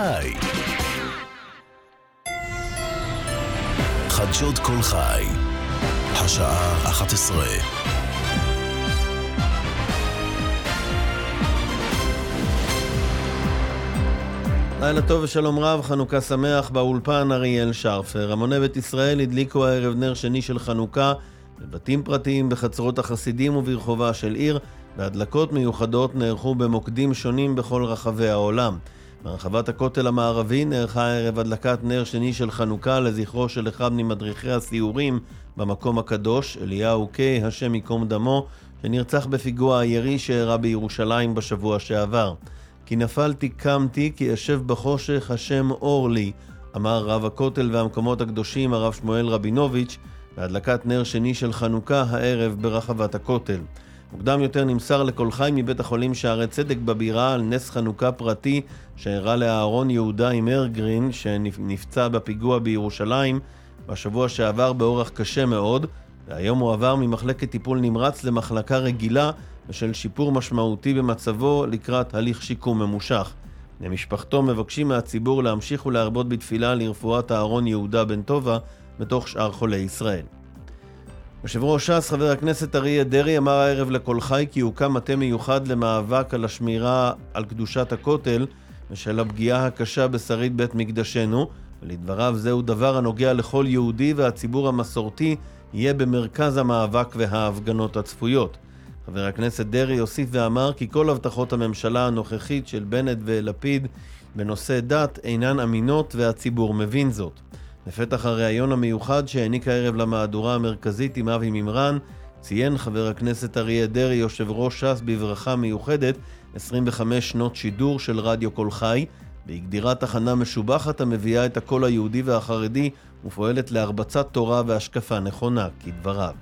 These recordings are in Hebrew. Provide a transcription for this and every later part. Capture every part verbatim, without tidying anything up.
חי. חדשות כל חי, השעה אחת עשרה. לילה טוב ושלום רב, חנוכה שמח. באולפן אריאל שרפר. המוני בית ישראל הדליקו הערב נר שני של חנוכה בבתים פרטיים, בחצרות החסידים וברחובה של עיר, והדלקות מיוחדות נערכו במוקדים שונים בכל רחבי העולם. ברחבת הכותל המערבי נערכה הערב הדלקת נר שני של חנוכה לזכרו של אחד ממדריכי הסיורים במקום הקדוש, אליהו קיי, השם ייקום דמו, שנרצח בפיגוע הירי שאירע בירושלים בשבוע שעבר. כי נפלתי קמתי, כי אשב בחושך, השם אור לי, אמר רב הכותל והמקומות הקדושים הרב שמואל רבינוביץ' בהדלקת נר שני של חנוכה הערב ברחבת הכותל. מוקדם יותר נמסר לכל חי מבית החולים שערי צדק בבירה על נס חנוכה פרטי שאירע לאהרון יהודה עם ארגרין, שנפצע בפיגוע בירושלים בשבוע שעבר באורח קשה מאוד, והיום הוא עבר ממחלקת טיפול נמרץ למחלקה רגילה בשל שיפור משמעותי במצבו לקראת הליך שיקום ממושך. למשפחתו מבקשים מהציבור להמשיך ולהרבות בתפילה לרפואת אהרון יהודה בן טובה בתוך שאר חולי ישראל. יושב ראש ש"ס חבר הכנסת אריה דרעי אמר הערב לכל חי כי הוקם מטה מיוחד למאבק על השמירה על קדושת הכותל ושל הפגיעה הקשה בשריד בית מקדשנו, ולדבריו זהו דבר הנוגע לכל יהודי, והציבור המסורתי יהיה במרכז המאבק וההפגנות הצפויות. חבר הכנסת דרעי הוסיף ואמר כי כל הבטחות הממשלה הנוכחית של בנט ולפיד בנושא דת אינן אמינות, והציבור מבין זאת. בפתח הראיון המיוחד שהעניק הערב למהדורה המרכזית עם אבי מימרן, ציין חבר הכנסת אריה דרעי יושב ראש ש"ס בברכה מיוחדת עשרים וחמש שנות שידור של רדיו כל חי, בהגדירה תחנה משובחת המביאה את הקול היהודי והחרדי ופועלת להרבצת תורה והשקפה נכונה, כדבריו.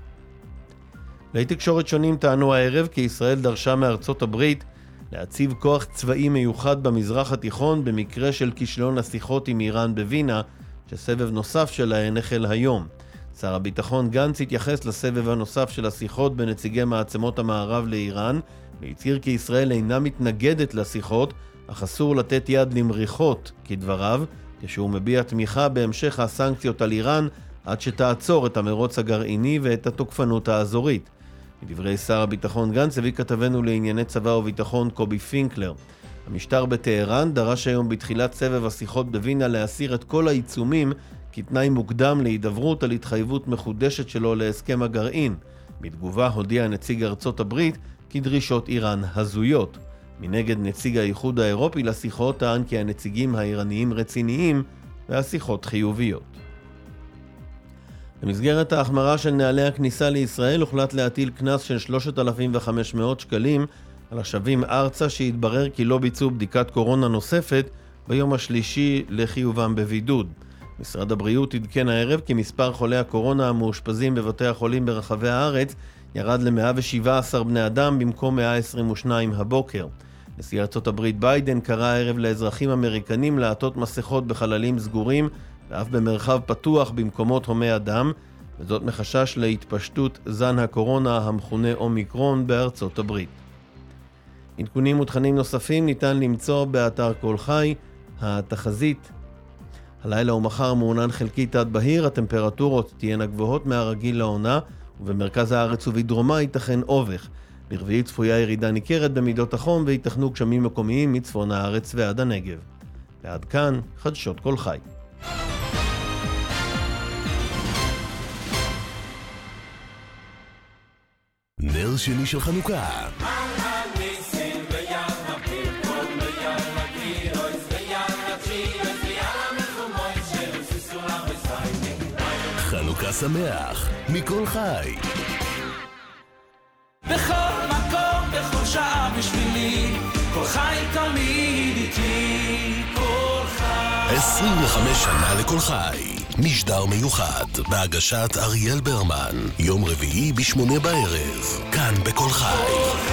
כלי תקשורת שונים טענו הערב כי ישראל דרשה מארצות הברית להציב כוח צבאי מיוחד במזרח התיכון במקרה של כישלון השיחות עם איראן בווינה, שסבב נוסף שלהן החל היום. שר הביטחון גנץ התייחס לסבב הנוסף של השיחות בנציגי מעצמות המערב לאיראן, והצהיר כי ישראל אינה מתנגדת לשיחות, אך אסור לתת יד למריחות, כדבריו, כשהוא מביע תמיכה בהמשך הסנקציות על איראן עד שתעצור את המרוץ הגרעיני ואת התוקפנות האזורית. מדברי שר הביטחון גנץ הביא כתבנו לענייני צבא וביטחון קובי פינקלר. המשטר בטהרן דרש היום בתחילת סבב השיחות בווינה להסיר את כל העיצומים כתנאי מוקדם להידברות על התחייבות מחודשת שלו להסכם הגרעין. בתגובה הודיע נציג ארצות הברית כי דרישות איראן הזויות. מנגד נציג האיחוד האירופי לשיחות טען כי הנציגים האיראניים רציניים והשיחות חיוביות. במסגרת ההחמרה של נהלי הכניסה לישראל הוחלט להטיל קנס של שלושת אלפים וחמש מאות שקלים על השבים ארצה שהתברר כי לא ביצעו בדיקת קורונה נוספת ביום השלישי לחיובם בבידוד. משרד הבריאות עדכן הערב כי מספר חולי הקורונה המאושפזים בבתי החולים ברחבי הארץ ירד ל-מאה ושבעה עשר בני אדם במקום מאה עשרים ושניים הבוקר. נשיא ארצות הברית ביידן קרא הערב לאזרחים אמריקנים לעטות מסכות בחללים סגורים ואף במרחב פתוח במקומות הומי אדם, וזאת מחשש להתפשטות זן הקורונה המכונה אומיקרון בארצות הברית. עדכונים ותכנים נוספים ניתן למצוא באתר כל חי. התחזית הלילה ומחר מעונן חלקי תת בהיר, הטמפרטורות תהיינה גבוהות מהרגיל לעונה, ובמרכז הארץ ובדרומה ייתכן אובך. ברביעי צפויה ירידה ניכרת במידות החום ויתכנו גשמים מקומיים מצפון הארץ ועד הנגב. ועד כאן חדשות כל חי. נר שני של חנוכה. חנוכה שמח מכל חי. בכל מקום, בכל שעה בשבילי, כל חי תמיד איתי, כל חי. עשרים וחמש שנה לכל חי. משדר מיוחד בהגשת אריאל ברמן, יום רביעי בשמונה בערב, כאן בכל חי.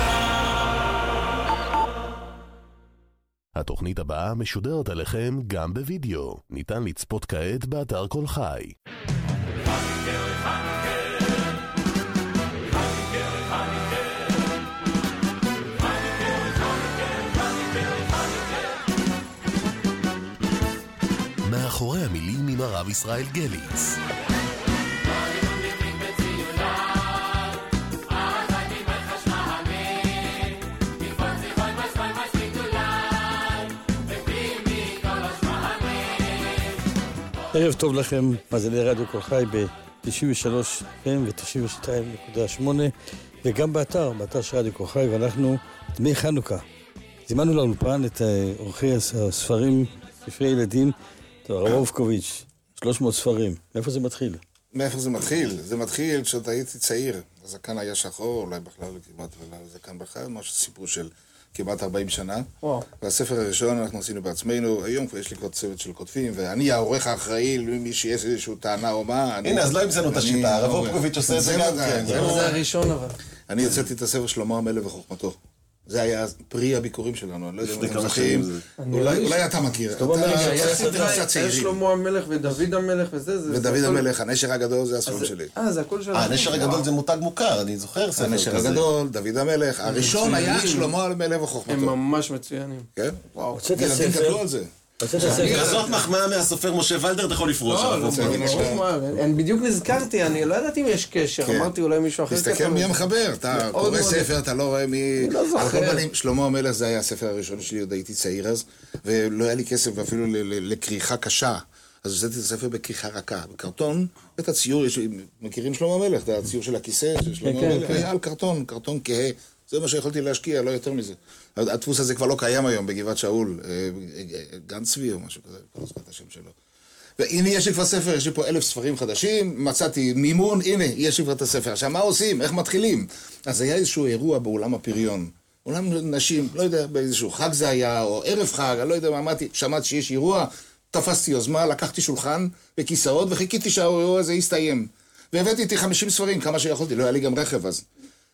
התוכנית הבאה משודרת עליכם גם בווידאו. ניתן לצפות כעת באתר כל חי. מאחורי המילים עם הרב ישראל גליץ. ערב טוב לכם, מאזיני רדיו כל חי ב-תשעים ושלוש ו-תשעים ושתיים נקודה שמונה וגם באתר, באתר של רדיו כל חי, ואנחנו דמי חנוכה. זימנו לאולפן את עורכי הספרים, ספרי ילדים, הרב אופקוביץ', שלוש מאות ספרים. מאיפה זה מתחיל? מאיפה זה מתחיל? זה מתחיל כשאתה הייתי צעיר. הזקן היה שחור, אולי בכלל כמעט, הזקן בכלל, משהו סיפור של כמעט ארבעים שנה. וואו. והספר הראשון אנחנו עשינו בעצמנו, היום כבר יש לי כבר צוות של כותבים, ואני העורך האחראי, מי שיש איזשהו טענה או מה. הנה, אז לא המצאנו את השיטה, הרב אופקוביץ' עושה את זה גם כן. זה הראשון אבל. אני יצאתי את הספר שלמה המלך וחוכמתו. זה היה פרי הביקורים שלנו, אני לא יודע אם אתם זוכרים. אולי אתה מכיר. היה שלמה המלך ודוד המלך וזה. ודוד המלך, הנשר הגדול זה הספרים שלי. אה, זה הכל שלנו. הנשר הגדול זה מותג מוכר, אני זוכר ספר כזה. הנשר הגדול, דוד המלך. הראשון היה שלמה המלך וחוכמתו. הם ממש מצוינים. כן? וואו. ילדים גדלו על זה. כזאת מחמאה מהסופר משה ולדר, אתה יכול לפרוש. אני בדיוק נזכרתי, אני לא ידעתי אם יש קשר, אמרתי אולי מישהו אחר. תסתכל מי המחבר, אתה קורא ספר, אתה לא רואה מי... לא זוכר. שלמה המלך זה היה הספר הראשון שלי, עוד הייתי צעיר אז, ולא היה לי כסף אפילו לקריחה קשה, אז עשיתי את הספר בקריחה רכה, בקרטון, את הציור, מכירים שלמה המלך, את הציור של הכיסא של שלמה המלך, היה על קרטון, קרטון כהה. זה מה שיכולתי להשקיע, לא יותר מזה. הדפוס הזה כבר לא קיים היום בגבעת שאול, גן צבי או משהו כזה, לא זוכר את השם שלו. והנה יש לי כבר ספר, יש לי פה אלף ספרים חדשים, מצאתי מימון, הנה, יש לי כבר את הספר. עכשיו, מה עושים? איך מתחילים? אז היה איזשהו אירוע באולם הפריון. אולם נשים, לא יודע, באיזשהו חג זה היה, או ערב חג, אני לא יודע מה אמרתי, שמעתי שיש אירוע, תפסתי יוזמה, לקחתי שולחן וכיסאות, וחיכיתי שהאירוע הזה יסתיים. והבאתי איתי חמישים ספרים, כמה שיכולתי, לא היה לי גם רכב אז.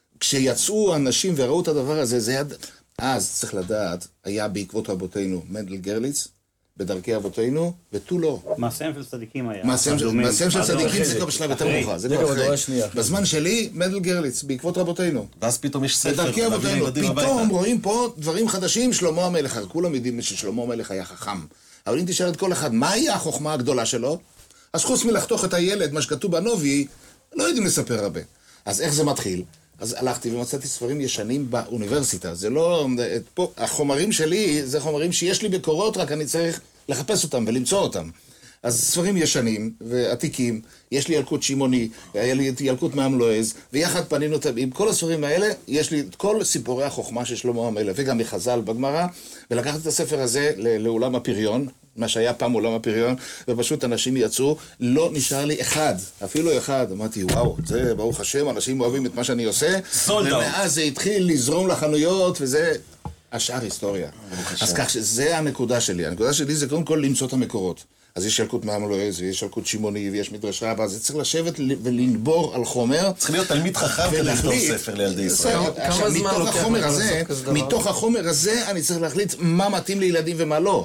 כשיצאו אנשים וראו את הדבר הזה, זה היה... אז, צריך לדעת, היה בעקבות רבותינו מנדל גרליץ, בדרכי אבותינו, ותו לא. מעשיהם של צדיקים היה. מעשיהם של צדיקים זה כבר בשלב יותר מאוחר, זה כבר אחרי. בזמן שלי, מנדל גרליץ, בעקבות רבותינו. ואז פתאום יש ספר. בדרכי אבותינו, פתאום רואים פה דברים חדשים, שלמה המלך. כולם יודעים ששלמה המלך היה חכם. אבל אם תשאל את כל אחד, מה היה החוכמה הגדולה שלו? אז חוץ מלחתוך את הילד, מה שכתוב בנובי, לא יודעים לספר הרבה. אז איך זה מתחיל? אז הלכתי ומצאתי ספרים ישנים באוניברסיטה. זה לא... פה, החומרים שלי זה חומרים שיש לי בקורות, רק אני צריך לחפש אותם ולמצוא אותם. אז ספרים ישנים ועתיקים, יש לי ילקוט שמעוני, היה לי ילקוט מעם לועז, ויחד פנינו אותם. עם כל הספרים האלה, יש לי את כל סיפורי החוכמה של שלמה המלך, וגם מחז"ל בגמרא, ולקחתי את הספר הזה לעולם הפריון, מה שהיה פעם עולם הפריון, ופשוט אנשים יצאו, לא נשאר לי אחד, אפילו אחד. אמרתי, וואו, זה ברוך השם, אנשים אוהבים את מה שאני עושה, ומאז זה התחיל לזרום לחנויות, וזה השאר היסטוריה. אז כך שזה הנקודה שלי. הנקודה שלי זה קודם כל למצוא את המקורות. אז יש ילקוט מעם לועז, יש ילקוט שמעוני, ויש מדרש רבה, אז צריך לשבת ולנבור על חומר. צריך להיות תלמיד חכם כדי לכתוב ספר לילדי ישראל. כמה זמן לוקח לך מתוך החומר הזה אני צריך להחליט מה מתאים לילדים ומה לא.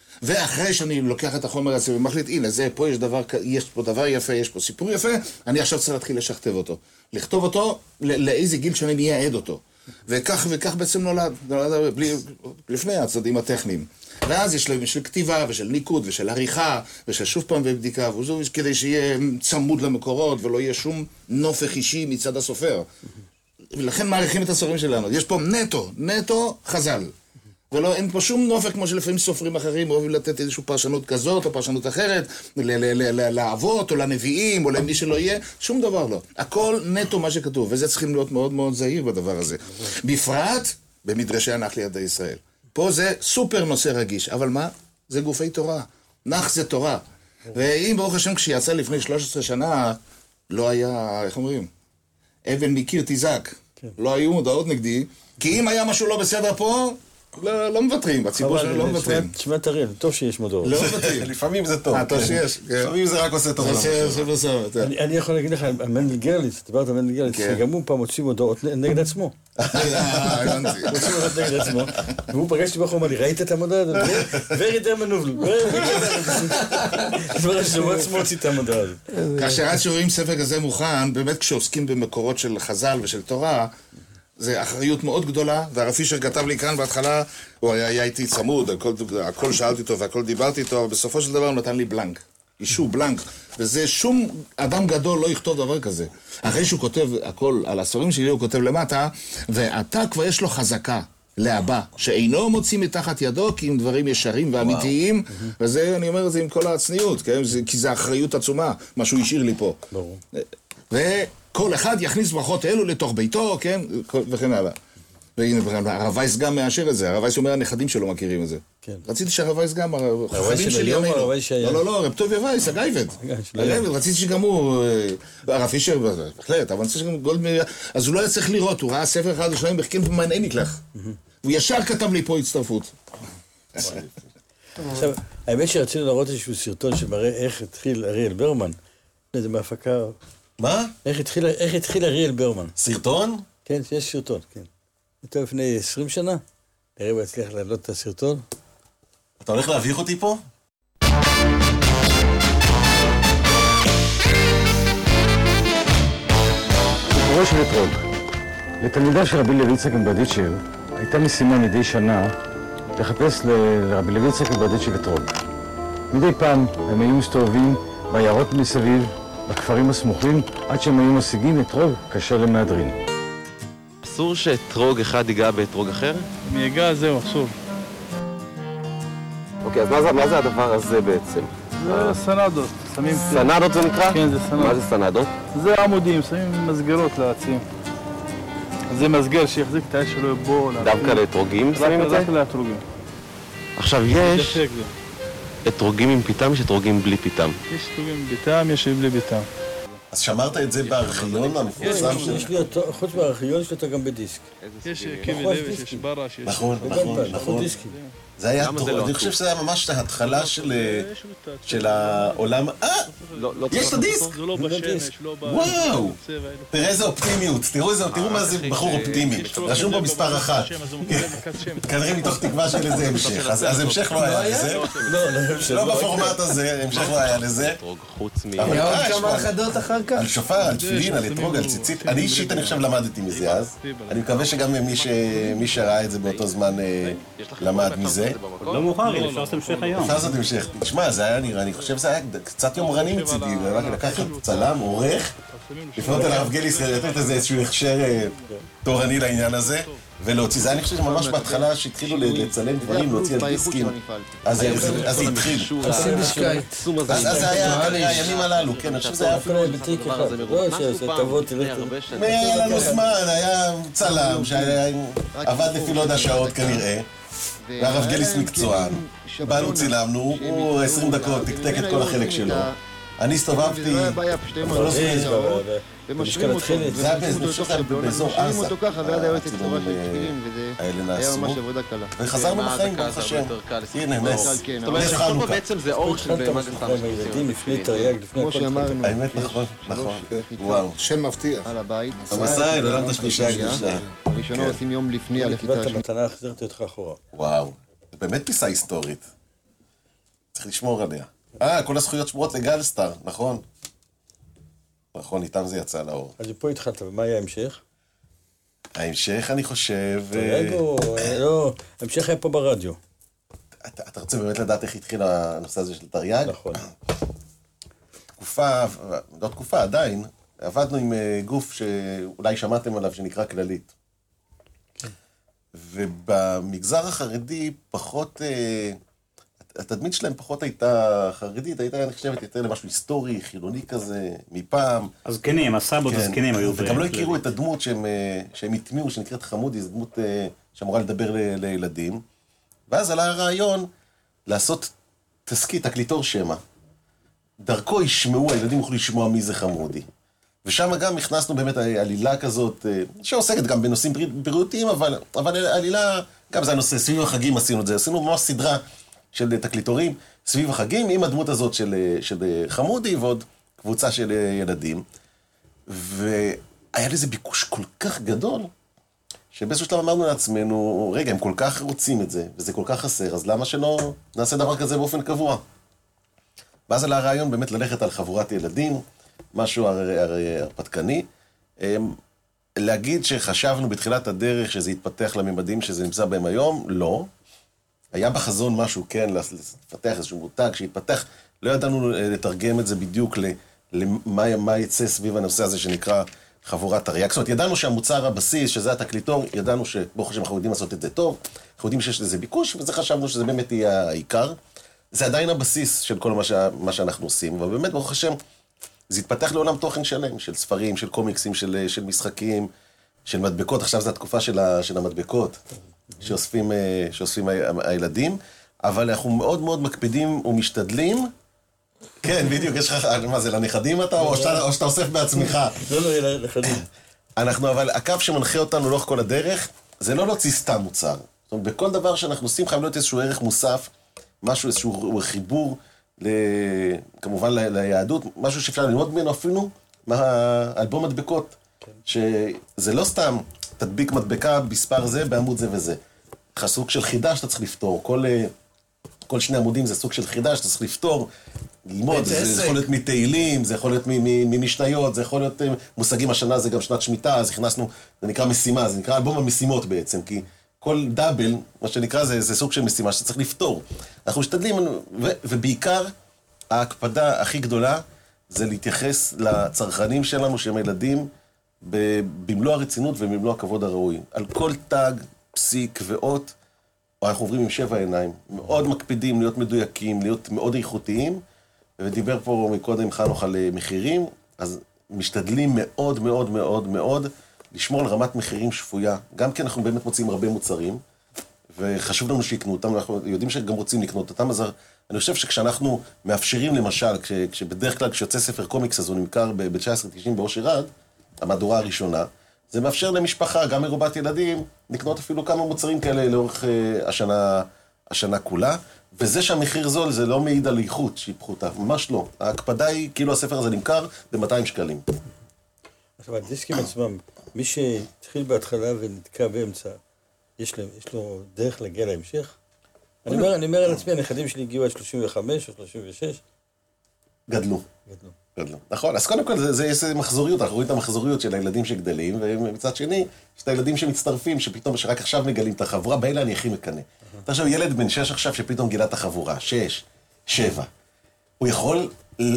ואחרי שאני לוקח את החומר הזה ומחליט, הנה, זה, פה יש דבר, יש פה דבר יפה, יש פה סיפור יפה, אני עכשיו צריך להתחיל לשכתב אותו. לכתוב אותו, לאיזה גיל שאני מייעד אותו. וכך וכך בעצם נולד, נולד בלי, לפני הצדדים הטכניים. ואז יש להם של כתיבה ושל ניקוד ושל עריכה ושל שוב פעם ובדיקה, וזו כדי שיהיה צמוד למקורות ולא יהיה שום נופך אישי מצד הסופר. ולכן מעריכים את הספרים שלנו. יש פה נטו, נטו חז"ל. ולא, אין פה שום נופק כמו שלפעמים סופרים אחרים אוהבים לתת איזושהי פרשנות כזאת או פרשנות אחרת, לאבות או לנביאים או למי שלא יהיה, שום דבר לא. הכל נטו מה שכתוב, וזה צריכים להיות מאוד מאוד זהיר בדבר הזה. בפרט במדרשי הנח לידי ישראל. פה זה סופר נושא רגיש, אבל מה? זה גופי תורה. נח זה תורה. ואם ברוך השם כשיצא לפני שלוש עשרה שנה, לא היה, איך אומרים? אבן מקיר תזעק. לא היו מודעות נגדי, כי אם היה משהו לא בסדר פה, לא, לא מבטרים, בציבור שלנו לא מבטרים. תשמע תריאל, טוב שיש מודעות. לא מבטרים. לפעמים זה טוב. אה, טוב שיש. לפעמים זה רק עושה טוב. אני יכול להגיד לך, מנדל גרליץ, דיברת על מנדל גרליץ, שגם הוא פעם הוציא מודעות נגד עצמו. הבנתי. הוציא מודעות נגד עצמו, והוא פגשתי בחור, אמר לי, ראית את המודעה הזאת? very terminable. דבר שהוא עצמו הוציא את המודעה הזאת. כאשר עד שרואים ספר כזה מוכן, באמת כשעוסקים במקורות של חז"ל ושל תורה, זה אחריות מאוד גדולה, והרב פישר כתב לי כאן בהתחלה, הוא היה, היה איתי צמוד, הכל, הכל שאלתי אותו והכל דיברתי איתו, אבל בסופו של דבר הוא נתן לי בלנק. אישור בלנק, וזה שום אדם גדול לא יכתוב דבר כזה. אחרי שהוא כותב הכל על הספרים שלי, הוא כותב למטה, ואתה כבר יש לו חזקה להבא, שאינו מוציא מתחת ידו, כי עם דברים ישרים ואמיתיים, וזה, אני אומר את זה עם כל הצניעות, כי זה אחריות עצומה, מה שהוא השאיר לי פה. ברור. וכל אחד יכניס ברכות אלו לתוך ביתו, כן, וכן הלאה. והנה, הרב וייס גם מאשר את זה, הרב וייס אומר, הנכדים שלו מכירים את זה. כן. רציתי שהרב וייס גם, החברים של היום, הרב וייס שהיה. לא, לא, לא, רב טוביה וייס, הגייבד. הגייבד, רציתי שגם הוא, הרב פישר, בהחלט, אבל אני רוצה שגם גולדמיר, אז הוא לא היה צריך לראות, הוא ראה ספר אחד ושניים בחכים במן אין נקלח. הוא ישר כתב לי פה הצטרפות. עכשיו, האמת שרצינו לראות איזשהו סרטון שמראה איך התחיל אריאל ברמן. זה מהפקה... מה? איך התחיל, איך התחיל אריאל ברמן. סרטון? כן, יש סרטון, כן. יותר לפני עשרים שנה. נראה אם יצליח להעלות את הסרטון. אתה הולך להביך אותי פה? סיפורו של אתרוג. לתלמידה של רבי לוי יצחק מבדיצ'ב הייתה משימה מדי שנה לחפש לרבי לוי יצחק מבדיצ'ב אתרוג. מדי פעם הם היו מסתובבים ביערות מסביב, בכפרים הסמוכים, עד שהם היו משיגים אתרוג כאשר למהדרין. אסור שאתרוג אחד ייגע באתרוג אחר? אם ייגע, זהו, אסור. אוקיי, אז מה זה, מה זה הדבר הזה בעצם? זה סנדות, שמים... סנדות זה נקרא? כן, זה סנדות. מה זה סנדות? זה עמודים, שמים מסגרות לעצים. זה מסגר שיחזיק את האש שלו בו... דווקא לאתרוגים שמים את זה? רק לאתרוגים. עכשיו יש אתרוגים עם פיתם, יש אתרוגים בלי פיתם. יש אתרוגים עם פיתם, יש בלי פיתם. אז שמרת את זה בארכיון המפורסם שלך? יש לי אותו, חוץ מהארכיון יש לי אותו גם בדיסק. יש קיבי לוי, יש ברש, יש... נכון, נכון, נכון. זה היה, אני חושב שזה היה ממש ההתחלה של העולם... אה! יש את הדיסק! זה לא בשמש, לא ב... וואו! תראה איזה אופטימיות, תראו מה זה בחור אופטימי. רשום פה מספר אחת. כנראה מתוך תקווה של איזה המשך. אז המשך לא היה לזה. לא בפורמט הזה, המשך לא היה לזה. היה עוד כמה אחדות אחר כך? על שופר, על תפילין, על אתרוג, על ציצית. אני אישית, אני חושב, למדתי מזה אז. אני מקווה שגם מי שראה את זה באותו זמן למד מזה. לא מאוחר, אפשר לעשות המשך היום. אפשר לעשות המשך. תשמע, זה היה נראה, אני חושב שזה היה קצת יומרני מצידי, לקחת צלם, עורך, לפנות אל הרב גליס, לתת איזשהו הכשר תורני לעניין הזה, ולהוציא. זה היה, אני חושב שממש בהתחלה שהתחילו לצלם דברים, להוציא על דיסקים, אז זה התחיל. אז זה היה הימים הללו, כן, אני חושב שזה היה אפילו... היה לנו זמן, היה צלם שעבד לפי לא יודע שעות כנראה. והרב גליס מקצוען, באנו צילמנו, הוא עשרים דקות תקתק את כל החלק שלו. אני הסתובבתי, אבל לא זוכר, ומשרים אותו, זה היה באזור עזה, האלה נעשו, וחזרנו בחיים, ברוך השם, הנה נס, נס חנוכה. בעצם זה אור של במגן חנוכה. כמו שאמרנו, האמת נכון, נכון, וואו. שם מבטיח. על הבית. המסע, נולדת השלישה הקדושה. הראשונה עושים יום לפני הלכיתה קיבלת השנייה. מתנה, החזרתי אותך אחורה. וואו, זה באמת פיסה היסטורית. צריך לשמור עליה. אה, כל הזכויות שמורות לגלסטאר, נכון? נכון, איתם זה יצא לאור. אז פה התחלת, ומה היה ההמשך? ההמשך, אני חושב... רגע, לא, ההמשך היה פה ברדיו. אתה רוצה באמת לדעת איך התחיל הנושא הזה של תרי"ג? נכון. תקופה, לא תקופה, עדיין, עבדנו עם גוף שאולי שמעתם עליו, שנקרא כללית. ובמגזר החרדי פחות... התדמית שלהם פחות הייתה חרדית, הייתה נחשבת יותר למשהו היסטורי, חילוני כזה, מפעם. הזקנים, הסבות הזקנים היו... וגם לא הכירו את הדמות שהם התמיעו, שנקראת חמודי, זו דמות שאמורה לדבר לילדים. ואז עלה הרעיון לעשות תסקית, תקליטור שמע. דרכו ישמעו, הילדים יוכלו לשמוע מי זה חמודי. ושם גם הכנסנו באמת עלילה כזאת, שעוסקת גם בנושאים בריאותיים, אבל, אבל עלילה, גם זה הנושא, סביב החגים עשינו את זה, עשינו ממש סדרה של תקליטורים סביב החגים, עם הדמות הזאת של, של חמודי ועוד קבוצה של ילדים. והיה לזה ביקוש כל כך גדול, שבאיזשהו שלב אמרנו לעצמנו, רגע, הם כל כך רוצים את זה, וזה כל כך חסר, אז למה שלא נעשה דבר כזה באופן קבוע? ואז עלה הרעיון באמת ללכת על חבורת ילדים, משהו הרפתקני. להגיד שחשבנו בתחילת הדרך שזה יתפתח לממדים שזה נמצא בהם היום, לא. היה בחזון משהו, כן, לפתח איזשהו מותג שיתפתח, לא ידענו לתרגם את זה בדיוק למה מה יצא סביב הנושא הזה שנקרא חבורת תרי"ג. זאת אומרת, ידענו שהמוצר הבסיס, שזה התקליטור, ידענו שברוך השם אנחנו יודעים לעשות את זה טוב, אנחנו יודעים שיש לזה ביקוש, וזה חשבנו שזה באמת יהיה העיקר. זה עדיין הבסיס של כל מה, ש... מה שאנחנו עושים, ובאמת ברוך השם, זה התפתח לעולם תוכן שלם, של ספרים, של קומיקסים, של, של משחקים, של מדבקות. עכשיו זו התקופה של, ה... של המדבקות, שאוספים, שאוספים ה... הילדים, אבל אנחנו מאוד מאוד מקפידים ומשתדלים. כן, בדיוק, יש לך, מה זה, לנכדים אתה, או שאתה, או שאתה אוסף בעצמך? לא, לא, לנכדים. אנחנו, אבל הקו שמנחה אותנו לאורך כל הדרך, זה לא להוציא סתם מוצר. זאת אומרת, בכל דבר שאנחנו עושים חייב להיות איזשהו ערך מוסף, משהו, איזשהו חיבור, ל... כמובן ל... ליהדות, משהו שאפשר ללמוד ממנו אפילו מהאלבום מדבקות. כן. שזה לא סתם תדביק מדבקה בספר זה, בעמוד זה וזה. סוג של חידה שאתה צריך לפתור. כל, כל שני עמודים זה סוג של חידה שאתה צריך לפתור, ללמוד. זה, זה יכול להיות מתהילים, זה יכול להיות ממשניות, זה יכול להיות מושגים. השנה זה גם שנת שמיטה, אז הכנסנו, זה נקרא משימה, זה נקרא אלבום המשימות בעצם, כי כל דאבל, מה שנקרא, זה, זה סוג של משימה שצריך לפתור. אנחנו משתדלים, ו, ובעיקר, ההקפדה הכי גדולה, זה להתייחס לצרכנים שלנו, שהם ילדים, במלוא הרצינות ובמלוא הכבוד הראוי. על כל תג, פסיק ואות, אנחנו עוברים עם שבע עיניים. מאוד מקפידים להיות מדויקים, להיות מאוד איכותיים, ודיבר פה מקודם חנוך על מחירים, אז משתדלים מאוד מאוד מאוד מאוד, לשמור על רמת מחירים שפויה, גם כי אנחנו באמת מוצאים הרבה מוצרים, וחשוב לנו שיקנו אותם, אנחנו יודעים שגם רוצים לקנות אותם, אז אני חושב שכשאנחנו מאפשרים למשל, כש, כשבדרך כלל כשיוצא ספר קומיקס, אז הוא נמכר ב-תשע עשרה תשעים באושר עד, המהדורה הראשונה, זה מאפשר למשפחה, גם מרובת ילדים, לקנות אפילו כמה מוצרים כאלה לאורך uh, השנה, השנה כולה, וזה שהמחיר זול זה לא מעיד על איכות שהיא פחותה, ממש לא. ההקפדה היא, כאילו הספר הזה נמכר ב-מאתיים שקלים. עכשיו, הדיסקים עצמם, מי שהתחיל בהתחלה ונתקע באמצע, יש לו, יש לו דרך להגיע להמשך? אני אומר, אני אומר על עצמי, הנכדים שלי הגיעו עד שלושים וחמש או שלושים ושש. גדלו. גדלו. גדלו. נכון, אז קודם כל זה, זה, זה מחזוריות, אנחנו רואים את המחזוריות של הילדים שגדלים, ומצד שני, יש את הילדים שמצטרפים, שפתאום, שרק עכשיו מגלים את החבורה, באלה אני הכי מקנה. אתה עכשיו ילד בן שש עכשיו שפתאום גילה את החבורה, שש, שבע. הוא יכול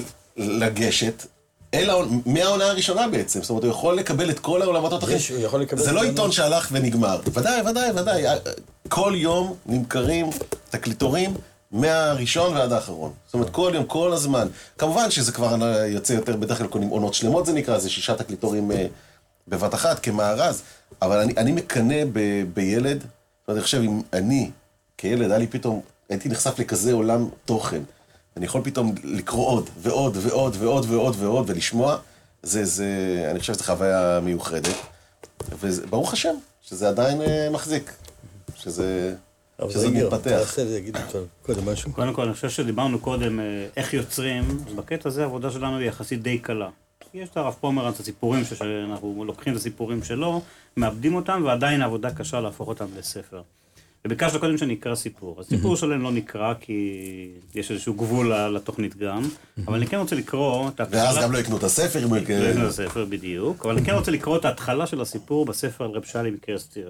לגשת אל מהעונה הראשונה בעצם, זאת אומרת, הוא יכול לקבל את כל העולמות התוכן. זה לא עיתון שהלך ונגמר. ודאי, ודאי, ודאי. כל יום נמכרים תקליטורים מהראשון ועד האחרון. זאת אומרת, כל יום, כל הזמן. כמובן שזה כבר יוצא יותר, בדרך כלל קונים עונות שלמות זה נקרא, זה שישה תקליטורים בבת אחת, כמארז. אבל אני, אני מקנה ב, בילד, זאת אומרת, אני חושב, אם אני, כילד, היה לי פתאום, הייתי נחשף לכזה עולם תוכן. אני יכול פתאום לקרוא עוד, ועוד, ועוד, ועוד, ועוד, ועוד, ולשמוע, זה, זה, אני חושב שזו חוויה מיוחדת. וברוך השם, שזה עדיין מחזיק, שזה, שזה מתפתח. קודם כל, אני חושב שדיברנו קודם איך יוצרים, אז בקטע הזה העבודה שלנו היא יחסית די קלה. יש את הרב פומרנץ, הסיפורים שאנחנו לוקחים את הסיפורים שלו, מאבדים אותם, ועדיין העבודה קשה להפוך אותם לספר. וביקשת קודם שנקרא סיפור. הסיפור שלהם לא נקרא כי יש איזשהו גבול לתוכנית גם, אבל אני כן רוצה לקרוא את ההתחלה... ואז גם לא יקנו את הספר אם הוא יקנו... לא יקנו את הספר בדיוק, אבל אני כן רוצה לקרוא את ההתחלה של הסיפור בספר על רב שלי מקריאס טירר.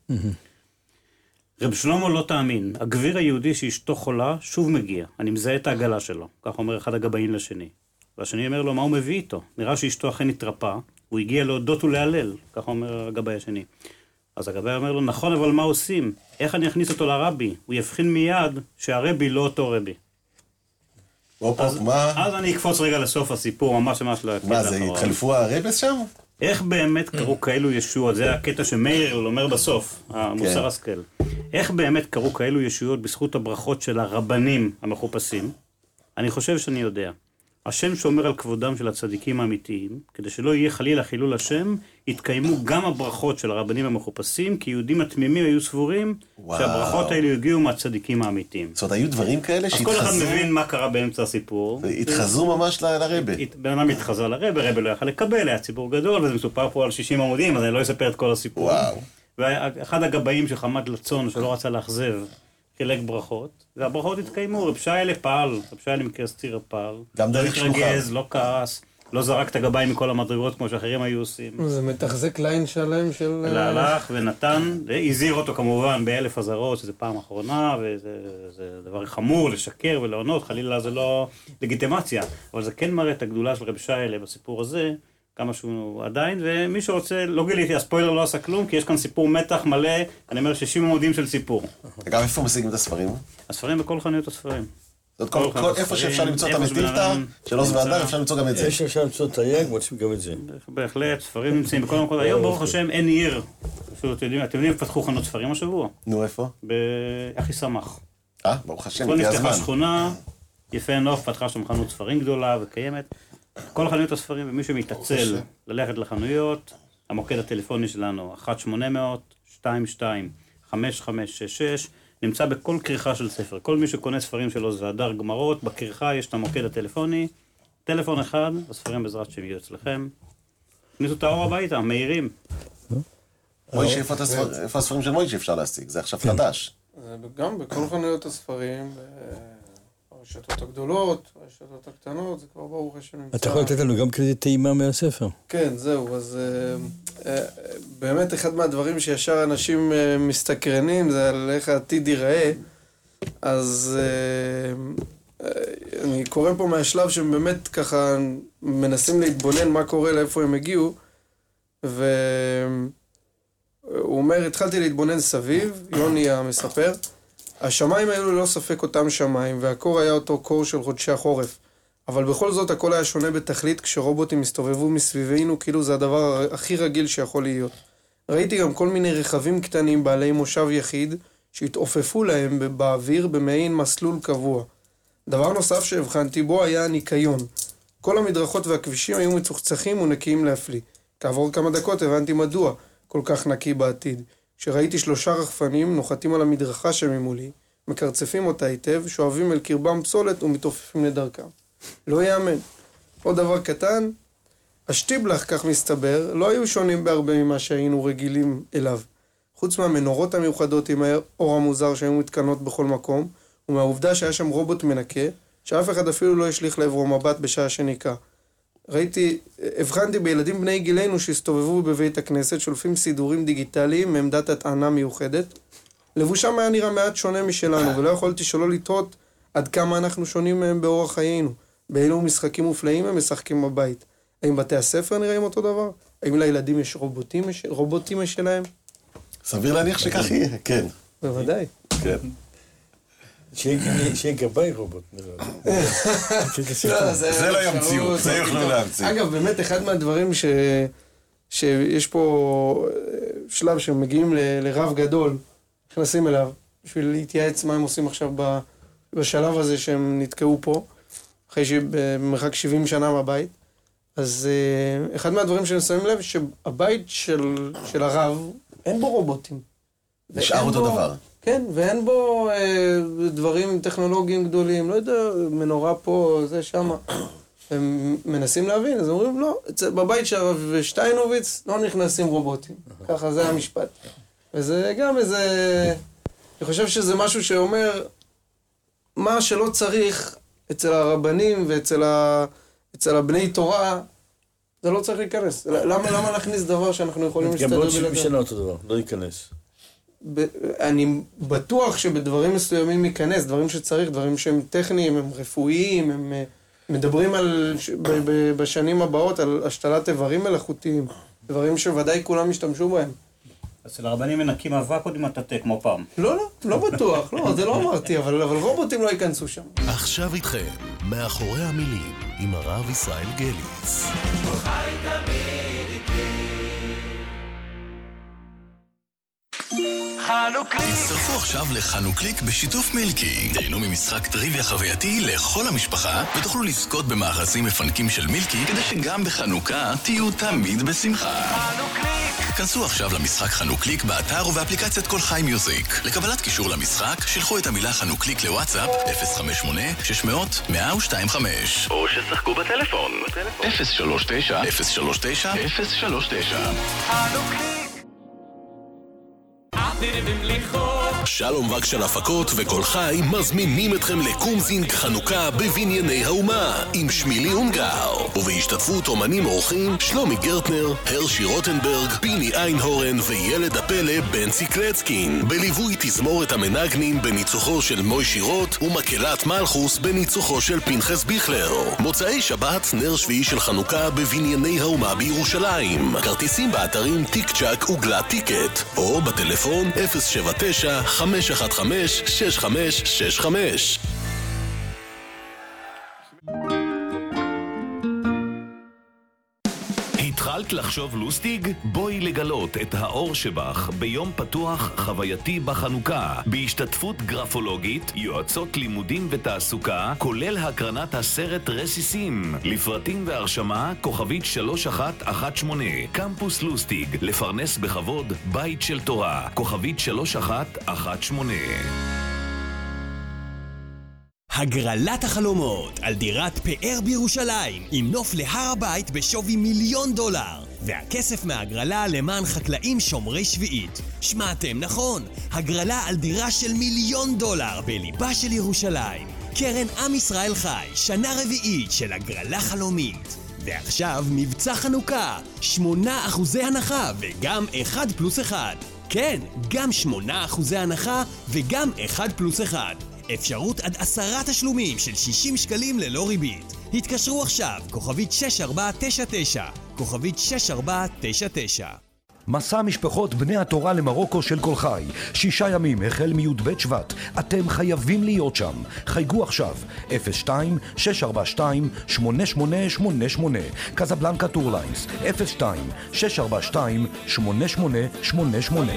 רב שלמה לא תאמין, הגביר היהודי שאשתו חולה שוב מגיע, אני מזהה את העגלה שלו, כך אומר אחד הגבאים לשני. והשני אומר לו, מה הוא מביא איתו? נראה שאשתו אכן התרפא, הוא הגיע להודות ולהלל, כך אומר הגבאי השני. אז הגבאי אומר לו, נכון, אבל מה עושים? איך אני אכניס אותו לרבי? הוא יבחין מיד שהרבי לא אותו רבי. אז, מה? אז אני אקפוץ רגע לסוף הסיפור, ממש ממש לא... מה, זה התחלפו הרבס שם? איך באמת קרו כאלו ישועות? זה הקטע שמאיר אומר בסוף, המוסר השכל. איך באמת קרו כאלו ישועות בזכות הברכות של הרבנים המחופשים? אני חושב שאני יודע. השם שומר על כבודם של הצדיקים האמיתיים, כדי שלא יהיה חלילה חילול השם, יתקיימו גם הברכות של הרבנים המחופשים, כי יהודים התמימים היו סבורים וואו. שהברכות האלה יגיעו מהצדיקים האמיתיים. זאת אומרת, היו דברים כאלה שהתחזו... אז כל אחד מבין מה קרה באמצע הסיפור. התחזו ממש לרבי. בן אדם התחזר לרבי, רבי לא יכל לקבל, היה ציבור גדול, וזה מסופר פה על שישים עמודים, אז אני לא אספר את כל הסיפור. וואו. ואחד הגבאים שחמד לצון, שלא רצה להחזב, חילק ברכות, והברכות התקיימו, רב שיילה פעל, רב שיילה מקריאס טירר פעל, גם דרך שלוחה. התרגז, לא כעס, לא זרק את הגביים מכל המדרגות כמו שאחרים היו עושים. זה מתחזק ליין שלם של... הלך ונתן, הזהיר אותו כמובן באלף הזרות, שזה פעם אחרונה, וזה דבר חמור לשקר ולעונות, חלילה זה לא לגיטימציה, אבל זה כן מראה את הגדולה של רב שיילה בסיפור הזה, כמה שהוא עדיין, ומי שרוצה, לא גיליתי, הספוילר לא עשה כלום, כי יש כאן סיפור מתח מלא, אני אומר שישים עמודים של סיפור. גם איפה משיגים את הספרים? הספרים בכל חנויות הספרים. זאת אומרת, איפה שאפשר למצוא את המטילתא, של עוז והדר, אפשר למצוא גם את זה. איפה שאפשר למצוא את היג, מוצאים גם את זה. בהחלט, ספרים נמצאים בכל מקום. היום ברוך השם אין עיר. אתם יודעים, פתחו חנות ספרים השבוע. נו, איפה? באחי סמך. אה, ברוך השם, הגיע הזמן. נפתחה שכונה, יפה נוף, פתחה שם חנות ספרים גדולה וקיימת. כל חנויות הספרים, ומי שמתעצל ללכת לחנויות, המוקד הטלפוני שלנו, אחת שמונה אפס אפס שתיים שתיים חמש חמש שש שש, נמצא בכל כריכה של ספר. כל מי שקונה ספרים של עוז והדר גמרות, בכריכה יש את המוקד הטלפוני, טלפון אחד, הספרים בעזרת שהם יהיו אצלכם. הכניסו את האור הביתה, מהירים. מוישה, איפה הספרים של מוישה אפשר להשיג? זה עכשיו חדש. גם בכל חנויות הספרים, הרשתות הגדולות, הרשתות הקטנות, זה כבר ברוך השם נמצא. אתה יכול לתת לנו גם כזה טעימה מהספר? כן, זהו, אז באמת אחד מהדברים שישר אנשים מסתקרנים זה על איך העתיד ייראה, אז אני קורא פה מהשלב שהם באמת ככה מנסים להתבונן מה קורה, לאיפה הם הגיעו, והוא אומר, התחלתי להתבונן סביב, יוני המספר, השמיים האלו לא ספק אותם שמיים, והקור היה אותו קור של חודשי החורף. אבל בכל זאת הכל היה שונה בתכלית כשרובוטים הסתובבו מסביבנו, כאילו זה הדבר הכי רגיל שיכול להיות. ראיתי גם כל מיני רכבים קטנים בעלי מושב יחיד, שהתעופפו להם באוויר במעין מסלול קבוע. דבר נוסף שהבחנתי בו היה הניקיון. כל המדרכות והכבישים היו מצוחצחים ונקיים להפליא. כעבור כמה דקות הבנתי מדוע כל כך נקי בעתיד. כשראיתי שלושה רחפנים נוחתים על המדרכה שממולי, מקרצפים אותה היטב, שואבים אל קרבם פסולת ומתעופפים לדרכם. לא יאמן. עוד דבר קטן, השטיבלח, כך מסתבר, לא היו שונים בהרבה ממה שהיינו רגילים אליו. חוץ מהמנורות המיוחדות עם האור המוזר שהיו מתקנות בכל מקום, ומהעובדה שהיה שם רובוט מנקה, שאף אחד אפילו לא השליך לעברו מבט בשעה שניקה. ראיתי, הבחנתי בילדים בני גילנו שהסתובבו בבית הכנסת, שולפים סידורים דיגיטליים מעמדת הטענה מיוחדת. לבושם היה נראה מעט שונה משלנו, ולא יכולתי שלא לתהות עד כמה אנחנו שונים מהם באורח חיינו. באילו משחקים מופלאים הם משחקים בבית. האם בתי הספר נראים אותו דבר? האם לילדים יש רובוטים, רובוטים שלהם? סביר להניח שכך יהיה, כן. בוודאי. כן. שיהיה גבאי רובוט, נראה. זה לא ימציאו, זה יוכלו להמציא. אגב, באמת, אחד מהדברים שיש פה שלב שהם מגיעים לרב גדול, נכנסים אליו, בשביל להתייעץ מה הם עושים עכשיו בשלב הזה שהם נתקעו פה, אחרי שבמרחק שבעים שנה מהבית. אז אחד מהדברים ששמים לב, שהבית של הרב, אין בו רובוטים. נשאר אותו דבר. כן, ואין בו אה, דברים טכנולוגיים גדולים, לא יודע, מנורה פה, זה שמה. הם מנסים להבין, אז אומרים, לא, בבית של הרב שטיינוביץ לא נכנסים רובוטים. ככה זה המשפט. וזה גם איזה, אני חושב שזה משהו שאומר, מה שלא צריך אצל הרבנים ואצל ה, אצל הבני תורה, זה לא צריך להיכנס. למה, למה להכניס דבר שאנחנו יכולים להסתדר בלעדיו? גם בעוד שבעים שנה אותו דבר, לא ייכנס. אני בטוח שבדברים מסוימים ייכנס, דברים שצריך, דברים שהם טכניים, הם רפואיים, הם מדברים על, בשנים הבאות על השתלת איברים מלאכותיים, דברים שוודאי כולם השתמשו בהם. אצל הרבנים מנקים אבק עוד עם הטאטה כמו פעם. לא, לא, לא בטוח, לא, זה לא אמרתי, אבל, אבל רובוטים לא ייכנסו שם. עכשיו איתכם, מאחורי המילים, עם הרב ישראל גליץ. הצטרפו עכשיו לחנוקליק בשיתוף מילקי. תהנו ממשחק טריוויה חווייתי לכל המשפחה, ותוכלו לזכות במארזים מפנקים של מילקי, כדי שגם בחנוכה תהיו תמיד בשמחה. חנוקליק! כנסו עכשיו למשחק חנוקליק באתר ובאפליקציית כל חי מיוזיק. לקבלת קישור למשחק, שילחו את המילה חנוקליק לוואטסאפ אפס חמש שמונה שש מאות מאה ושתיים חמש, או ששחקו בטלפון אפס שלוש תשע אפס שלוש תשע אפס שלוש תשע. חנוקליק! שלום וגשל הפקות וכל חי מזמינים אתכם לקומזינג חנוכה בבנייני האומה עם שמילי אונגר, ובהשתתפות אומנים אורחים שלומי גרטנר, הרשי רוטנברג, פיני איינהורן וילד הפלא בנצי קלצקין, בליווי תזמורת המנגנים בניצוחו של מוי שירות ומקהלת מלכוס בניצוחו של פנחס ביכלר. מוצאי שבת נר שביעי של חנוכה בבנייני האומה בירושלים. כרטיסים באתרים טיק צ'ק וגלה טיקט, או בטלפון אפס שבע תשע חמש אחת חמש שש חמש שש חמש. התחלת לחשוב לוסטיג? בואי לגלות את האור שבך ביום פתוח חווייתי בחנוכה, בהשתתפות גרפולוגית, יועצות לימודים ותעסוקה, כולל הקרנת הסרט רסיסים. לפרטים והרשמה, כוכבית שלוש אחת אחת שמונה. קמפוס לוסטיג, לפרנס בכבוד, בית של תורה, כוכבית שלוש אחת אחת שמונה. הגרלת החלומות על דירת פאר בירושלים עם נוף להר הבית בשווי מיליון דולר, והכסף מהגרלה למען חקלאים שומרי שביעית. שמעתם נכון, הגרלה על דירה של מיליון דולר בליבה של ירושלים. קרן עם ישראל חי, שנה רביעית של הגרלה חלומית. ועכשיו מבצע חנוכה, שמונה אחוזי הנחה וגם אחד פלוס אחד. כן, גם שמונה אחוזי הנחה וגם אחד פלוס אחד. אפשרות עד עשרה תשלומים של שישים שקלים ללא ריבית. התקשרו עכשיו, כוכבית שש ארבע תשע תשע, כוכבית שש ארבע תשע תשע. מסע משפחות בני התורה למרוקו של כל חי, שישה ימים החל מי"ב שבט. אתם חייבים להיות שם. חייגו עכשיו אפס שתיים שש ארבע שתיים שמונה שמונה שמונה שמונה. קזבלנקה טורליינס אפס שתיים שש ארבע שתיים שמונה שמונה שמונה שמונה.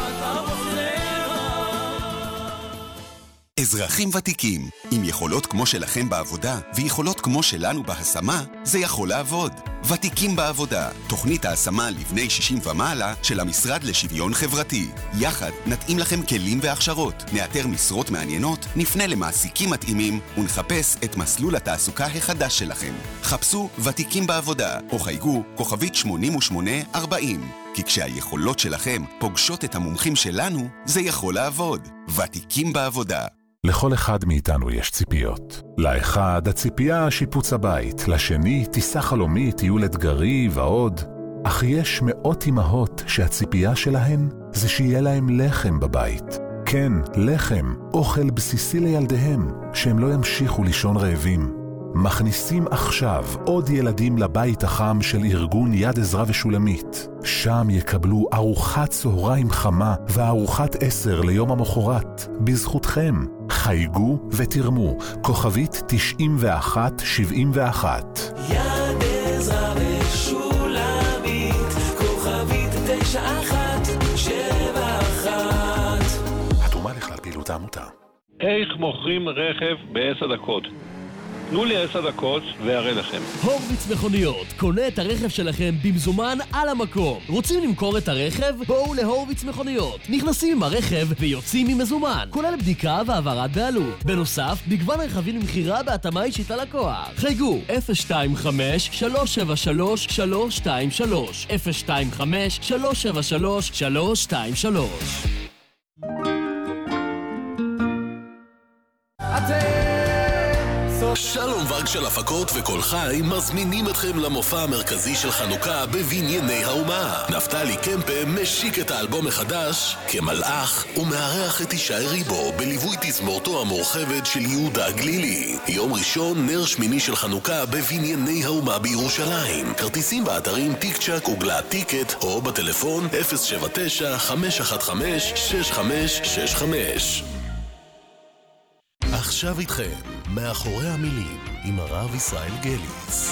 אזרחים ותיקים, עם יכולות כמו שלכם בעבודה ויכולות כמו שלנו בהשמה, זה יכול לעבוד. ותיקים בעבודה, תוכנית ההשמה לבני שישים ומעלה של המשרד לשוויון חברתי. יחד נתאים לכם כלים והכשרות, נאתר משרות מעניינות, נפנה למעסיקים מתאימים ונחפש את מסלול התעסוקה החדש שלכם. חפשו ותיקים בעבודה או חייגו כוכבית שמונים ושמונה ארבעים. כי כשהיכולות שלכם פוגשות את המומחים שלנו, זה יכול לעבוד. ותיקים בעבודה. לכל אחד מאיתנו יש ציפיות. לאחד הציפייה שיפוץ הבית, לשני טיסה חלומית, טיול אתגרי ועוד. אך יש מאות אמהות שהציפייה שלהן זה שיהיה להם לחם בבית. כן, לחם, אוכל בסיסי לילדיהם, שהם לא ימשיכו לישון רעבים. מכניסים עכשיו עוד ילדים לבית החם של ארגון יד עזרא ושולמית. שם יקבלו ארוחת צהריים חמה וארוחת עשר ליום המחרת. בזכותכם. חייגו ותרמו. כוכבית תשעים ואחת שבעים ואחת. יד עזרא ושולמית, כוכבית תשע אחת שבע אחת. התרומה לכלל פעילות העמותה. איך מוכרים רכב בעשר דקות? תנו לי עשר דקות והראה לכם. הורוביץ מכוניות, קונה את הרכב שלכם במזומן על המקום. רוצים למכור את הרכב? בואו להורוביץ מכוניות. נכנסים עם הרכב ויוצאים עם מזומן, כולל בדיקה והעברת בעלות. בנוסף, מגוון רכבים למכירה בהתאמה אישית ללקוח. חייגו אפס שתיים חמש שלוש שבע שלוש שלוש שתיים שלוש, אפס שתיים חמש שלוש שבע שלוש שלוש שתיים שלוש. שלום וגשל הפקות וכל חי מזמינים אתכם למופע המרכזי של חנוכה בבנייני האומה. נפתלי קמפה משיק את האלבום החדש כמלאך ומארח את ישי ריבו בליווי תזמורתו המורחבת של יהודה גלילי. יום ראשון נר שמיני של חנוכה בבנייני האומה בירושלים. כרטיסים באתרים טיק צ'ק וגלה טיקט או בטלפון אפס שבע תשע חמש אחת חמש שש חמש שש חמש. עכשיו איתכם, מאחורי המילים, עם הרב ישראל גליץ.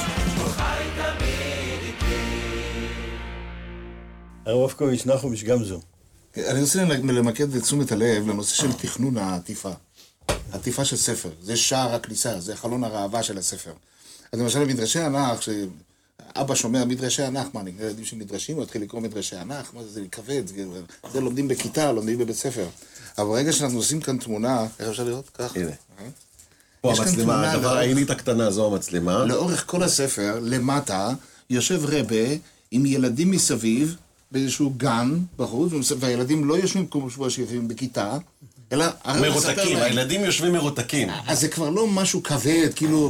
הרב אופקוביץ', נחומיש גמזו. אני רוצה למקד את תשומת הלב לנושא של תכנון העטיפה. העטיפה של ספר, זה שער הכניסה, זה חלון הראווה של הספר. אז למשל במדרשי הנח, שאבא שומע מדרשי הנח, מה, נקרא ילדים של מדרשים, הוא התחיל לקרוא מדרשי הנח, מה זה, זה כבד, זה לומדים בכיתה, לומדים בבית ספר. אבל ברגע שאנחנו עושים כאן תמונה, איך אפשר לראות? ככה. הנה. פה המצלמה, הדבר העינית הקטנה, זו המצלמה. לאורך כל הספר, למטה, יושב רבה עם ילדים מסביב, באיזשהו גן בחוץ, והילדים לא יושבים כמו שבוע שיושבים בכיתה, אלא... מרותקים, הילדים יושבים מרותקים. אז זה כבר לא משהו כבד, כאילו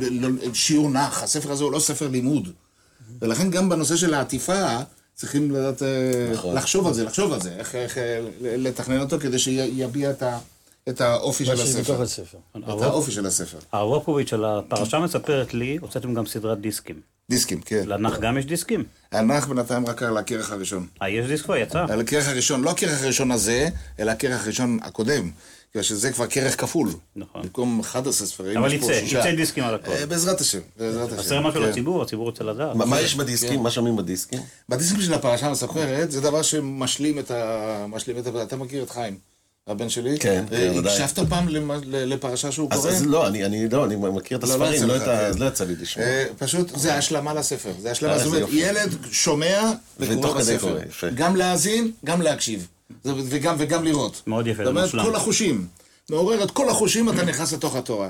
שיעור נח, הספר הזה הוא לא ספר לימוד. ולכן גם בנושא של העטיפה, צריכים לדעת לחשוב על זה, לחשוב על זה, איך לתכנן אותו כדי שיביע את האופי של הספר. את האופי של הספר. הרופוביץ' של הפרשה מספרת לי, הוצאתם גם סדרת דיסקים. דיסקים, כן. לנח גם יש דיסקים. לנח בינתיים רק על הכרך הראשון. אה, יש דיסק כבר, יצא. על הכרך הראשון, לא הכרך הראשון הזה, אלא הכרך הראשון הקודם. כי שזה כבר כרך כפול. נכון. במקום אחד עשר ספרים, אבל יצא, יצא דיסקים על הכל. בעזרת השם, בעזרת השם. עושה משהו לציבור, הציבור רוצה לדעת. מה יש בדיסקים? מה שומעים בדיסקים? בדיסקים של הפרשה מספרת, זה דבר שמשלים את ה... משלים את ה... אתה מכיר את חיים, הבן שלי? כן, ודאי. הקשבת פעם לפרשה שהוא קורא? אז לא, אני לא, אני מכיר את הספרים, לא יצא לי לשמוע. פשוט זה השלמה לספר. זה השלמה, זאת אומרת, ילד שומע וקורא בספר. גם להאזין, גם להקשיב. וגם, וגם לראות. מאוד יפה, זאת אומרת, כל החושים. מעורר את כל החושים, אתה נכנס לתוך התורה.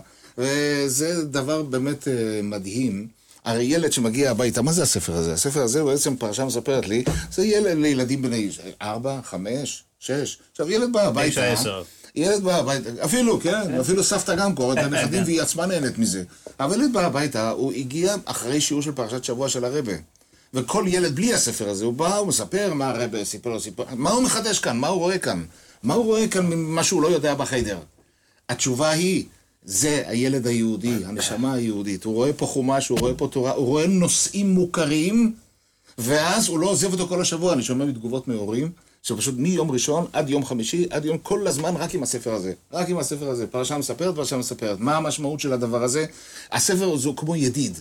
וזה דבר באמת מדהים. הרי ילד שמגיע הביתה, מה זה הספר הזה? הספר הזה, בעצם פרשה מספרת לי, זה ילד לילדים בני ארבע, חמש, שש. עכשיו, ילד בא הביתה. תשע, עשר. ילד בא הביתה, אפילו, כן, אפילו סבתא גם קוראת לנכדים והיא עצמה נהנית מזה. אבל ילד בא הביתה, הוא הגיע אחרי שיעור של פרשת שבוע של הרבה. וכל ילד בלי הספר הזה, הוא בא, הוא מספר מה הרבה סיפר לו, סיפר, מה הוא מחדש כאן, מה הוא רואה כאן? מה הוא רואה כאן ממה שהוא לא יודע בחדר? התשובה היא, זה הילד היהודי, הנשמה היהודית. הוא רואה פה חומש, הוא רואה פה תורה, הוא רואה נושאים מוכרים, ואז הוא לא עוזב אותו כל השבוע. אני שומע מתגובות מהורים, שפשוט מיום ראשון עד יום חמישי, עד יום כל הזמן רק עם הספר הזה. רק עם הספר הזה. פרשה מספרת, פרשה מספרת. מה המשמעות של הדבר הזה? הספר הוא כמו ידיד.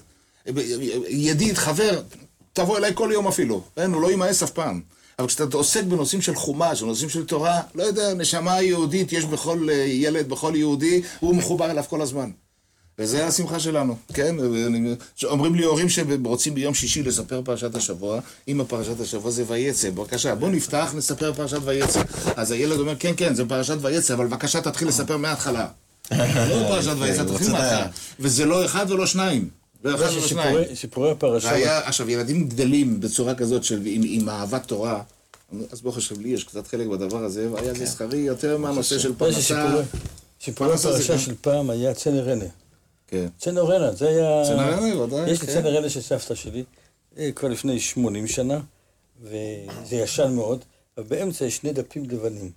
ידיד, חבר, תבוא אליי כל יום אפילו. אין, הוא לא יימאס אף פעם. אבל כשאתה עוסק בנושאים של חומש, בנושאים של תורה, לא יודע, נשמה יהודית יש בכל ילד, בכל יהודי, הוא מחובר אליו כל הזמן. וזה השמחה שלנו, כן? אומרים לי הורים שרוצים ביום שישי לספר פרשת השבוע, אם הפרשת השבוע זה ויצא, בבקשה, בוא נפתח, נספר פרשת ויצא. אז הילד אומר, כן, כן, זה פרשת ויצא, אבל בבקשה תתחיל לספר מההתחלה. לא פרשת ויצא, תתחיל מההתחלה. וזה לא אחד ולא שניים. ואחד ולא שניים. סיפורי הפרשה. עכשיו, ילדים גדלים בצורה כזאת עם אהבת תורה, אז בוא חשב לי, יש קצת חלק בדבר הזה, והיה זה שכרי יותר מהנושא של פרנסה. סיפורי הפרשה של פעם היה צנר רנה. כן. צנר רנה, זה היה... צנר רנה, ודאי. יש לי צנר רנה של סבתא שלי, כבר לפני שמונים שנה, וזה ישן מאוד, ובאמצע יש שני דפים לבנים.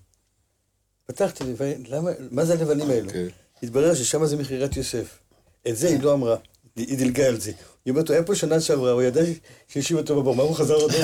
פתחתי לי, למה, מה זה הלבנים האלו? התברר ששם זה מכירת יוסף. את זה היא לא אמרה. היא דילגה על זה. היא אומרת, הוא היה פה שנה שעברה, הוא ידע שהשיב אותו בבור, מה הוא חזר עוד?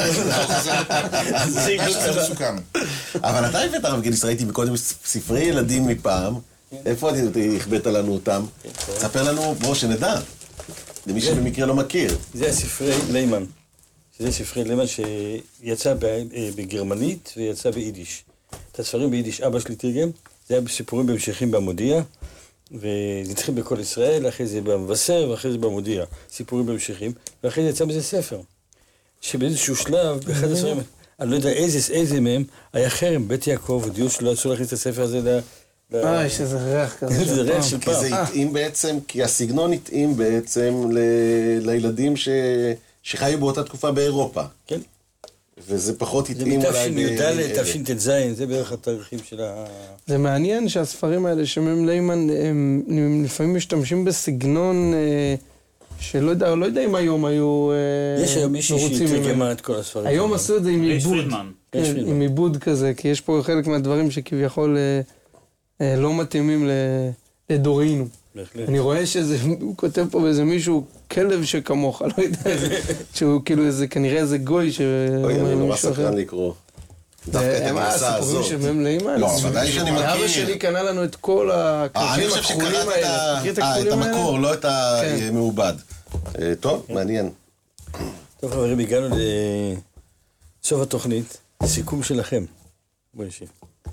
זה קצת מסוכן. אבל אתה הבאת הרב גיליס, ראיתי מקודם ספרי ילדים מפעם, איפה הכבאת לנו אותם? ספר לנו, בואו שנדע, למי שבמקרה לא מכיר. זה הספרי לימן. זה ספרי לימן שיצא בגרמנית ויצא ביידיש. את הספרים ביידיש אבא שלי תרגם, זה היה בסיפורים בהמשכים במודיע, וזה התחיל בכל ישראל, אחרי זה במבשר, ואחרי זה במודיע, סיפורים בהמשכים, ואחרי זה יצא בזה ספר, שבאיזשהו שלב, באחד הספרים, אני לא יודע איזה, איזה מהם, היה חרם, בית יעקב, הודיעו שלא אסור להכניס את הספר הזה ל... אה, יש איזה ריח כזה. זה ריח של פעם. כי זה התאים בעצם, כי הסגנון התאים בעצם לילדים שחיו באותה תקופה באירופה. כן. וזה פחות התאים אולי... זה מתש"ד, תש"טז, זה בערך התאריכים של ה... זה מעניין שהספרים האלה שמם לימן, הם לפעמים משתמשים בסגנון שלא יודע, לא יודע אם היום היו... יש היום מישהי שתרגמה את כל הספרים. היום עשו את זה עם עיבוד. עם עיבוד כזה, כי יש פה חלק מהדברים שכביכול לא מתאימים לדורנו. אני רואה שזה, הוא כותב פה באיזה מישהו, כלב שכמוך, לא יודע, שהוא כאילו איזה, כנראה איזה גוי ש... אוי, אני נורא סקרן לקרוא. דווקא את המסע הזאת. הסיפורים שמהם לאימן. לא, ודאי שאני מכיר. אבא שלי קנה לנו את כל הכרכים הכחולים האלה. את המקור, לא את המעובד. טוב, מעניין. טוב, חברים, הגענו לסוף התוכנית, סיכום שלכם. בוא נשאיר.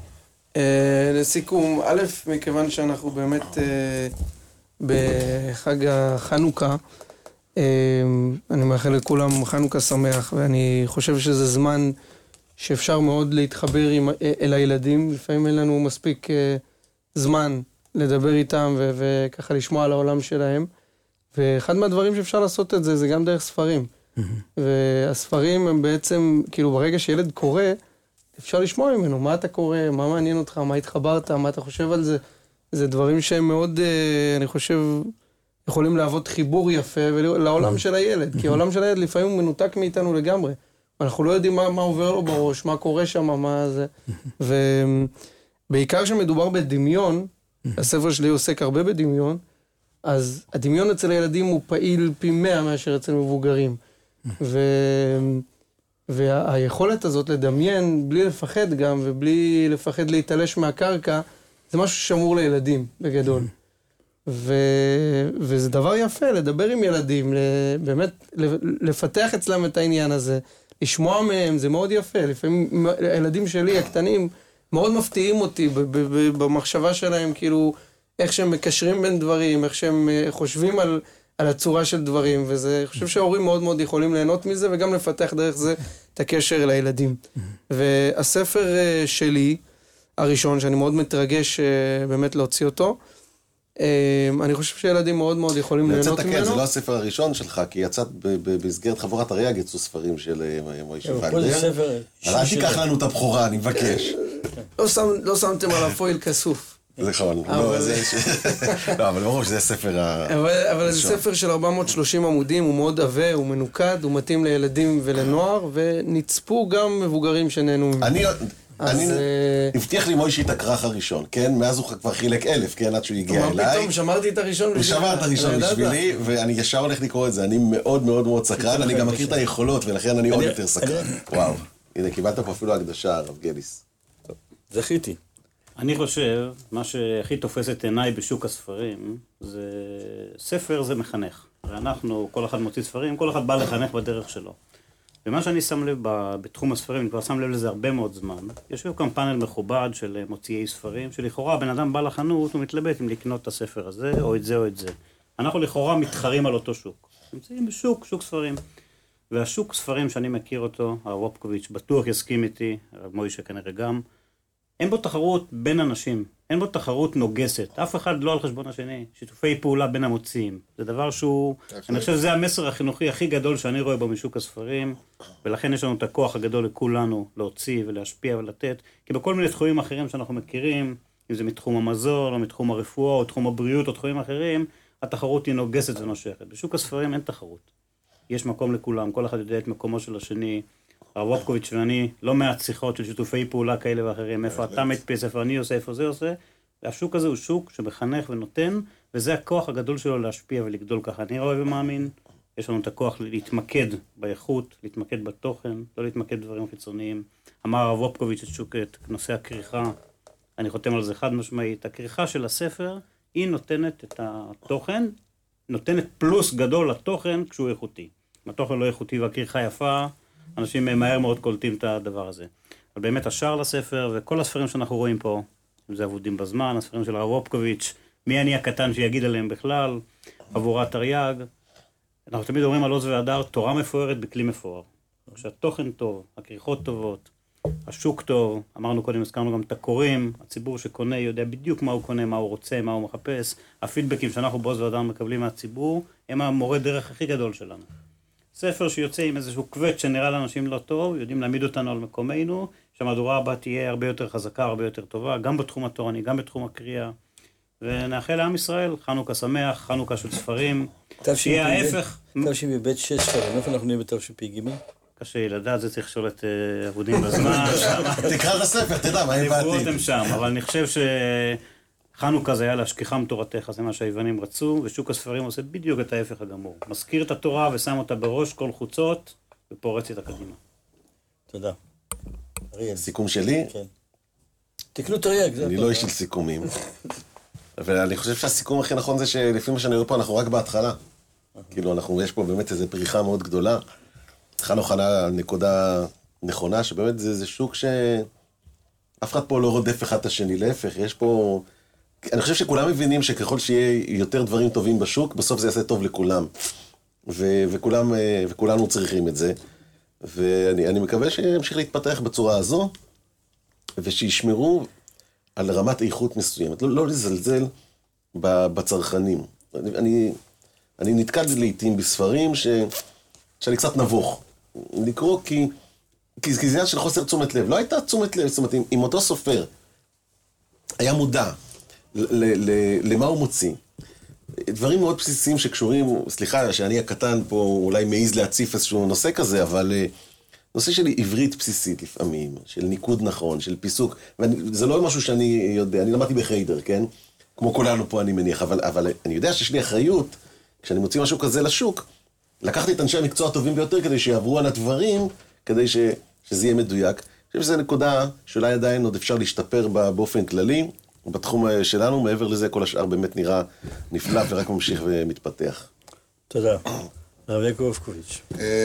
לסיכום, א', מכיוון שאנחנו באמת בחג החנוכה, אני מאחל לכולם חנוכה שמח, ואני חושב שזה זמן שאפשר מאוד להתחבר עם, אל הילדים. לפעמים אין לנו מספיק זמן לדבר איתם ו- וככה לשמוע על העולם שלהם. ואחד מהדברים שאפשר לעשות את זה, זה גם דרך ספרים. והספרים הם בעצם, כאילו ברגע שילד קורא, אפשר לשמוע ממנו, מה אתה קורא, מה מעניין אותך, מה התחברת, מה אתה חושב על זה. זה דברים שהם מאוד, אני חושב, יכולים להוות חיבור יפה לעולם של הילד, כי העולם של הילד לפעמים הוא מנותק מאיתנו לגמרי. אנחנו לא יודעים מה, מה עובר לו בראש, מה קורה שם, מה זה. ובעיקר כשמדובר בדמיון, הספר שלי עוסק הרבה בדמיון, אז הדמיון אצל הילדים הוא פעיל פי מאה מאשר אצל מבוגרים. ו... והיכולת הזאת לדמיין בלי לפחד גם, ובלי לפחד להתעלש מהקרקע, זה משהו ששמור לילדים בגדול. ו... וזה דבר יפה, לדבר עם ילדים, באמת לפתח אצלם את העניין הזה, לשמוע מהם, זה מאוד יפה. לפעמים הילדים שלי הקטנים מאוד מפתיעים אותי במחשבה שלהם, כאילו איך שהם מקשרים בין דברים, איך שהם חושבים על, על הצורה של דברים, וזה, אני חושב שההורים מאוד מאוד יכולים ליהנות מזה, וגם לפתח דרך זה את הקשר לילדים. והספר שלי, הראשון, שאני מאוד מתרגש באמת להוציא אותו, אני חושב שילדים מאוד מאוד יכולים ליהנות ממנו. זה לא הספר הראשון שלך, כי יצאת במסגרת חבורת הריאג, יצאו ספרים של מוישה וגנר. אל תיקח לנו את הבכורה, אני מבקש. לא שמתם על הפויל כסוף. נכון, אבל ברור שזה ספר הראשון. אבל זה ספר של ארבע מאות ושלושים עמודים, הוא מאוד עבה, הוא מנוקד, הוא מתאים לילדים ולנוער, ונצפו גם מבוגרים שנהנו ממנו. אני הבטיח לי מוישי את הכרך הראשון, כן? מאז הוא כבר חילק אלף, כן? עד שהוא הגיע אליי. מה פתאום, שמרתי את הראשון בשבילי. הוא שמר את הראשון בשבילי, ואני ישר הולך לקרוא את זה. אני מאוד מאוד מאוד סקרן, אני גם מכיר את היכולות, ולכן אני עוד יותר סקרן. וואו. הנה, קיבלת פה אפילו הקדשה, הרב גליס. זכיתי. אני חושב, מה שהכי תופס את עיניי בשוק הספרים, זה ספר זה מחנך. הרי אנחנו, כל אחד מוציא ספרים, כל אחד בא לחנך בדרך שלו. ומה שאני שם לב בתחום הספרים, אני כבר שם לב לזה הרבה מאוד זמן, יושב כאן פאנל מכובד של מוציאי ספרים, שלכאורה בן אדם בא לחנות, הוא מתלבט אם לקנות את הספר הזה, או את זה או את זה. אנחנו לכאורה מתחרים על אותו שוק. נמצאים בשוק, שוק ספרים. והשוק ספרים שאני מכיר אותו, הרב וופקוביץ', בטוח יסכים איתי, הרב מוישה כנראה גם, אין בו תחרות בין אנשים, אין בו תחרות נוגסת, אף אחד לא על חשבון השני, שיתופי פעולה בין המוציאים. זה דבר שהוא, אני חושב שזה המסר החינוכי הכי גדול שאני רואה בו משוק הספרים, ולכן יש לנו את הכוח הגדול לכולנו להוציא ולהשפיע ולתת, כי בכל מיני תחומים אחרים שאנחנו מכירים, אם זה מתחום המזון, או מתחום הרפואה, או תחום הבריאות, או תחומים אחרים, התחרות היא נוגסת ונושכת. בשוק הספרים אין תחרות. יש מקום לכולם, כל אחד יודע את מקומו של השני, הרב וופקוביץ' ואני, לא מעט שיחות של שיתופי פעולה כאלה ואחרים, איפה אתה מדפיס, איפה אני עושה, איפה זה עושה, והשוק הזה הוא שוק שמחנך ונותן, וזה הכוח הגדול שלו להשפיע ולגדול ככה. אני רואה ומאמין, יש לנו את הכוח להתמקד באיכות, להתמקד בתוכן, לא להתמקד בדברים חיצוניים. אמר הרב וופקוביץ' את שוק, את נושא הכריכה, אני חותם על זה חד משמעית, הכריכה של הספר, היא נותנת את התוכן, נותנת פלוס גדול לתוכן כשהוא איכותי. אם התוכן לא איכותי והכריכה יפה, אנשים מהר מאוד קולטים את הדבר הזה. אבל באמת השאר לספר, וכל הספרים שאנחנו רואים פה, אם זה עבודים בזמן, הספרים של הרב וופקוביץ', מי אני הקטן שיגיד עליהם בכלל, חבורת תרי"ג, אנחנו תמיד אומרים על עוז והדר, תורה מפוארת בכלי מפואר. כשהתוכן טוב, הכריכות טובות, השוק טוב, אמרנו קודם, הזכרנו גם את הקוראים, הציבור שקונה יודע בדיוק מה הוא קונה, מה הוא רוצה, מה הוא מחפש, הפידבקים שאנחנו בעוז והדר מקבלים מהציבור, הם המורה דרך הכי גדול שלנו. ספר שיוצא עם איזשהו כבד שנראה לאנשים לא טוב, יודעים להעמיד אותנו על מקומנו, שהמהדורה הבאה תהיה הרבה יותר חזקה, הרבה יותר טובה, גם בתחום התורני, גם בתחום הקריאה. ונאחל לעם ישראל, חנוכה שמח, חנוכה של ספרים, שיהיה ההפך. תשפ"ב שש ספרים, איפה אנחנו נהיה בתשפ"ג? קשה לי לדעת, זה צריך לשאול את עבודים בזמן. תקרא לספר, תדע מה הבאתי. נבואות הם שם, אבל אני חושב ש... חנוכה זה היה להשכיחם תורתך, זה מה שהיוונים רצו, ושוק הספרים עושה בדיוק את ההפך הגמור. מזכיר את התורה ושם אותה בראש כל חוצות, ופורץ את הקדימה. תודה. אריאל. סיכום שלי? כן. תקנו תרי"ג. אני לא איש של סיכומים. אבל אני חושב שהסיכום הכי נכון זה שלפי מה שאני רואה פה, אנחנו רק בהתחלה. כאילו, אנחנו, יש פה באמת איזו פריחה מאוד גדולה. חנוכה על נקודה נכונה, שבאמת זה, זה שוק שאף אחד פה לא רודף אחד את השני, להפך, יש פה... אני חושב שכולם מבינים שככל שיהיה יותר דברים טובים בשוק, בסוף זה יעשה טוב לכולם. ו- וכולם, וכולנו צריכים את זה. ואני אני מקווה שימשיך להתפתח בצורה הזו, ושישמרו על רמת איכות מסוימת. לא, לא לזלזל בצרכנים. אני, אני, אני נתקל לעתים בספרים שאני קצת נבוך. לקרוא כי, כי, כי זה עניין של חוסר תשומת לב. לא הייתה תשומת לב, זאת אומרת, אם, אם אותו סופר היה מודע ל, ל, למה הוא מוציא, דברים מאוד בסיסיים שקשורים, סליחה שאני הקטן פה אולי מעיז להציף איזשהו נושא כזה, אבל נושא של עברית בסיסית לפעמים, של ניקוד נכון, של פיסוק, וזה לא משהו שאני יודע, אני למדתי בחיידר, כן? כמו כולנו פה אני מניח, אבל, אבל אני יודע שיש לי אחריות, כשאני מוציא משהו כזה לשוק, לקחתי את אנשי המקצוע הטובים ביותר כדי שיעברו על הדברים, כדי ש, שזה יהיה מדויק. אני חושב שזו נקודה שאולי עדיין עוד אפשר להשתפר באופן כללי, בתחום שלנו, מעבר לזה כל השאר באמת נראה נפלא ורק ממשיך ומתפתח. תודה. הרב יעקב קוביץ'.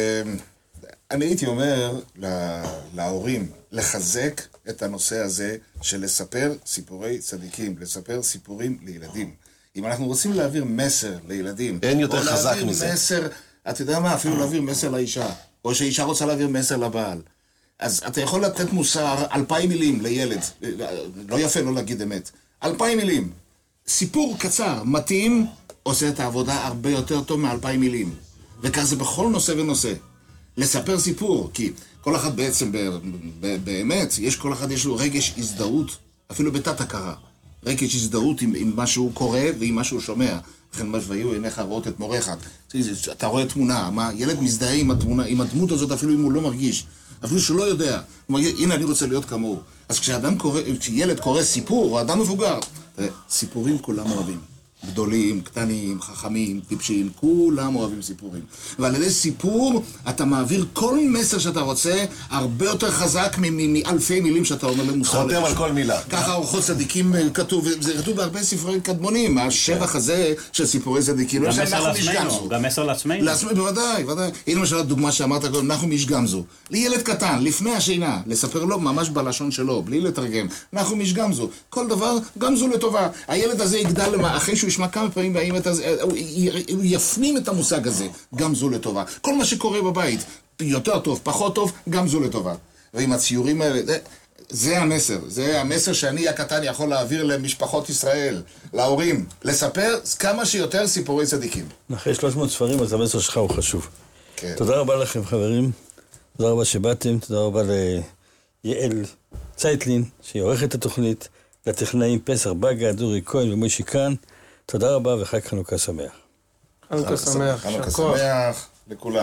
אני הייתי אומר להורים לחזק את הנושא הזה של לספר סיפורי צדיקים, לספר סיפורים לילדים. אם אנחנו רוצים להעביר מסר לילדים, אין יותר חזק מזה. או להעביר מסר, אתה יודע מה, אפילו להעביר מסר לאישה, או שהאישה רוצה להעביר מסר לבעל. אז אתה יכול לתת מוסר אלפיים מילים לילד, לא יפה לא להגיד אמת, אלפיים מילים. סיפור קצר, מתאים, עושה את העבודה הרבה יותר טוב מאלפיים מילים. וכך זה בכל נושא ונושא. לספר סיפור, כי כל אחד בעצם, באמת, יש כל אחד יש לו רגש הזדהות, אפילו בתת הכרה. רגש הזדהות עם, עם מה שהוא קורא ועם מה שהוא שומע. לכן מה שהיו עיניך רואות את מורך. אתה רואה תמונה, מה, ילד מזדהה עם התמונה, עם הדמות הזאת אפילו אם הוא לא מרגיש. אפילו שהוא לא יודע. הוא אומר, הנה אני רוצה להיות כמוהו. אז כשאדם קורא, כשילד קורא סיפור, או אדם מבוגר, סיפורים כולם אוהבים. גדולים, קטנים, חכמים, טיפשים, כולם אוהבים סיפורים. ועל ידי סיפור אתה מעביר כל מסר שאתה רוצה, הרבה יותר חזק מאלפי מילים שאתה אומר למוסר. חותם על כל מילה. ככה אורחות צדיקים כתוב, זה כתוב בהרבה ספרי קדמונים, השבח הזה של סיפורי צדיקים. גם מסר לעצמנו, גם מסר לעצמנו. לעצמנו, בוודאי, בוודאי. הנה למשל הדוגמה שאמרת, אנחנו משגמזו. לילד קטן, לפני השינה, לספר לו ממש בלשון שלו, בלי לתרגם. אנחנו משגמזו. כל דבר, גמזו לטובה. הילד הזה יגדל אחרי שהוא ישמע כמה פעמים באמת הזה, הוא יפנים את המושג הזה, גם זו לטובה. כל מה שקורה בבית, יותר טוב, פחות טוב, גם זו לטובה. ועם הציורים האלה, זה, זה המסר, זה המסר שאני הקטן יכול להעביר למשפחות ישראל, להורים, לספר כמה שיותר סיפורי צדיקים. אחרי שלוש מאות ספרים, אז המסר שלך הוא חשוב. כן. תודה רבה לכם חברים, תודה רבה שבאתם, תודה רבה ליעל צייטלין, שהיא עורכת את התוכנית, לטכנאים פסח בגה, דורי כהן ומוישי כאן. תודה רבה וחג חנוכה שמח. חנוכה שמח. חנוכה שמח לכולם.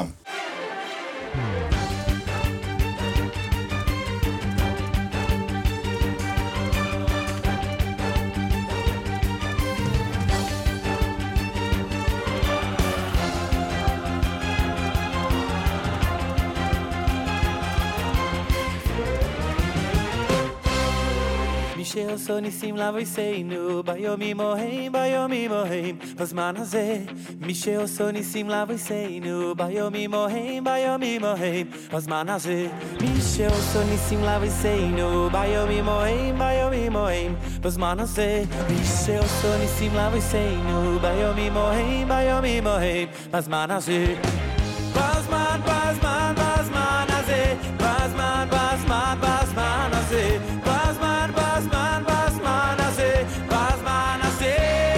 שעשו ניסים לאבויסנו ביומים ההם ביומים ההם בזמן הזה מי שעשו ניסים לאבויסנו ביומים ההם ביומים ההם בזמן הזה מי שעשו ניסים לאבויסנו ביומים ההם ביומים ההם בזמן הזה מי שעשו ניסים לאבויסנו ביומים ההם ביומים ההם בזמן הזה בזמן בזמן בזמן הזה בזמן בזמן בזמן הזה בזמן בזמן בזמן הזה בזמן הזה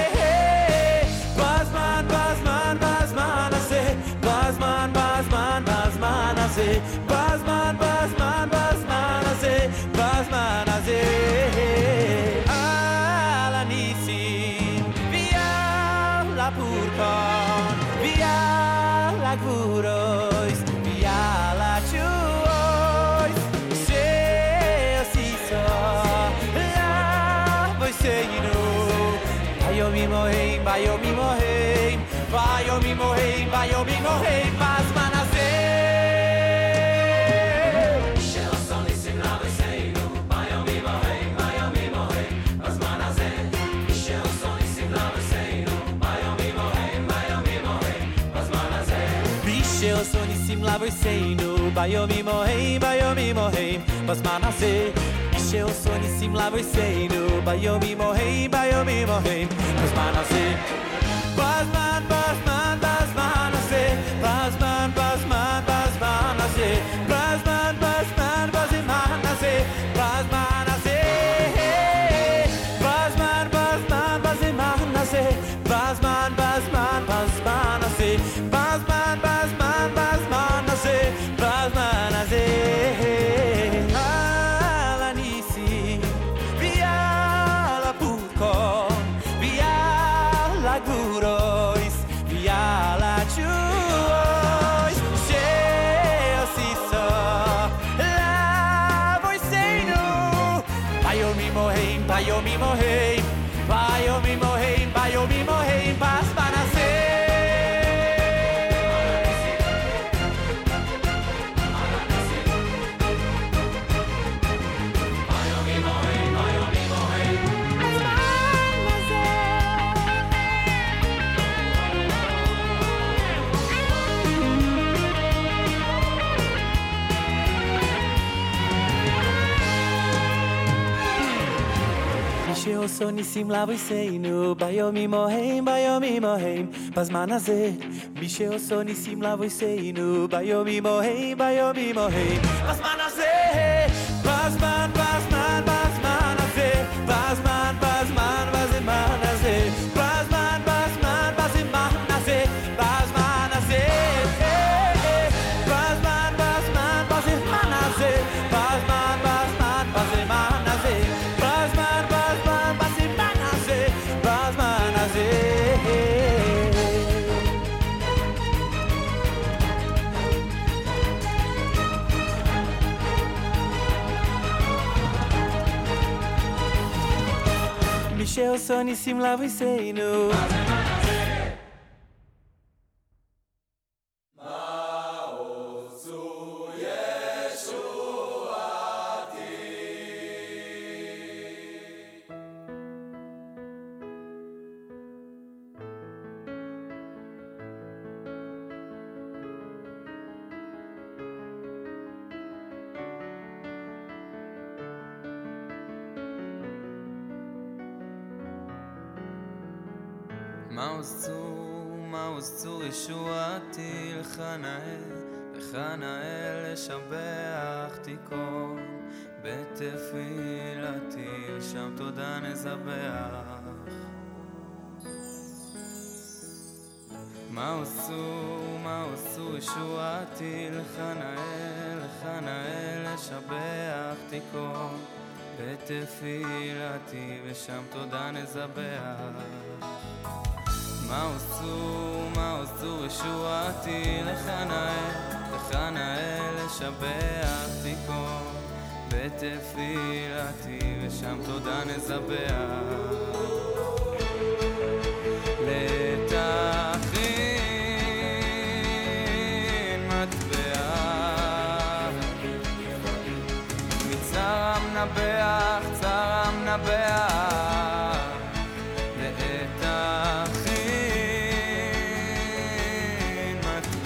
בזמן בזמן בזמן הזה בזמן בזמן בזמן הזה בזמן בזמן בזמן הזה בזמן הזה על הניסים ועל הפורקן ועל הגבורוס ועל התשובות שעשיסו ביומim oheim, ביומim oheim, ביומim oheim, ביומim oheim, בזמן הזה. שעשו ניסים לאבויסנו, ביומim oheim, ביומim oheim, בזמן הזה. שעשו ניסים לאבויסנו, ביומim oheim, ביומim oheim, בזמן הזה. שעשו ניסים לאבויסנו, ביומim oheim, ביומim oheim, בזמן הזה. שעשו ניסים לאבויסנו ביומim oheim ביומim oheim בזמן הזה בזמן בזמן בזמן הזה בזמן בזמן בזמן הזה בזמן בזמן בזמן הזה בזמן הזה בזמן בזמן בזמן הזה בזמן בזמן בזמן הזה בזמן בזמן בזמן שעושו ניסים לאבויסנו ביומים ההם ביומים ההם בזמן הזה מי שעושו ניסים לאבויסנו ביומים ההם ביומים ההם בזמן הזה בזמן בזמן בזמן הזה בזמן בזמן בזמן הזה בזמן בזמן בזמן הזה בזמן הזה בזמן בזמן בזמן הזה בזמן בזמן בזמן הזה בזמן בזמן בזמן הזה בזמן הזה מי שעושו ניסים לאבויסנו מעוז צור, מעוז צור ישועתי לך נאה, לך נאה לשבח תיקון בתפילתי שם תודה נזבח מעוז צור, מעוז צור ישועתי לך נאה, לך נאה לשבח תיקון בתפילתי ושם תודה נזבח מעוז צור, מעוז צור ישועתי לך נאה, לך נאה לשבח תיקון בתפילתי ושם תודה נזבח לתכין מטבע מצרם נבח, צרם נבח לתכין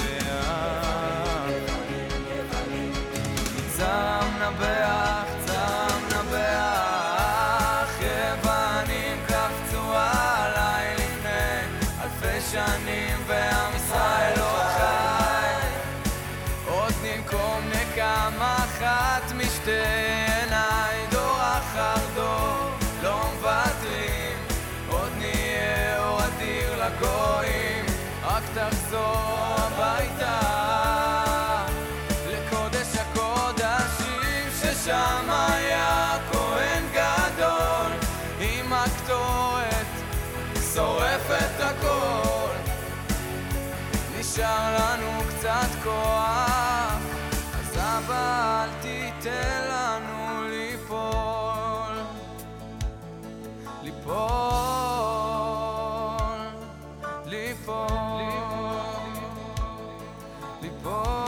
נבח, צרם נבח יוונים קפצו עליי לפני אלפי שנים ועם ישראל עוד חי עוד ננקום נקמה אחת משתי עיניי דור אחר דור לא מוותרים עוד נהיה אור אדיר לגויים רק תחזור הביתה לקודש הקודשים ששם היה כהן גדול עם הקטורת שורף את הכל נשאר לנו קצת כוח אז אבא אל תיתן לנו ליפול ליפול ליפול ליפול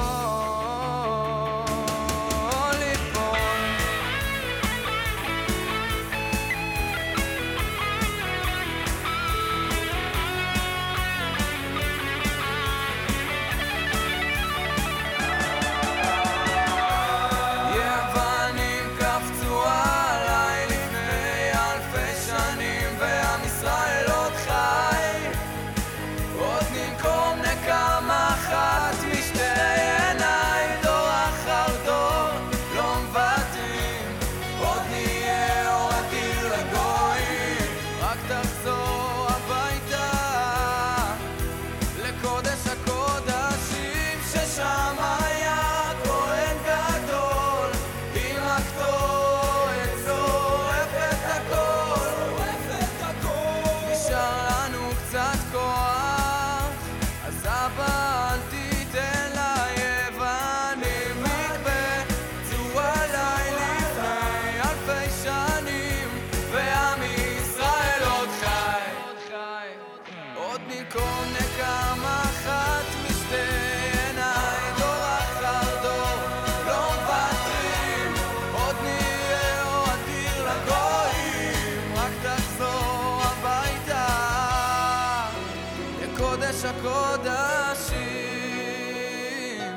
הקודשים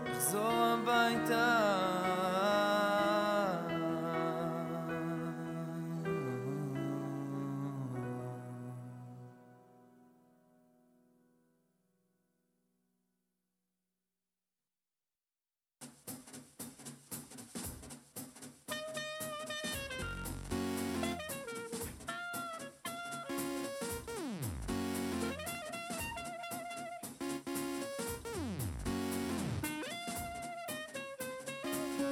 לחזור הביתה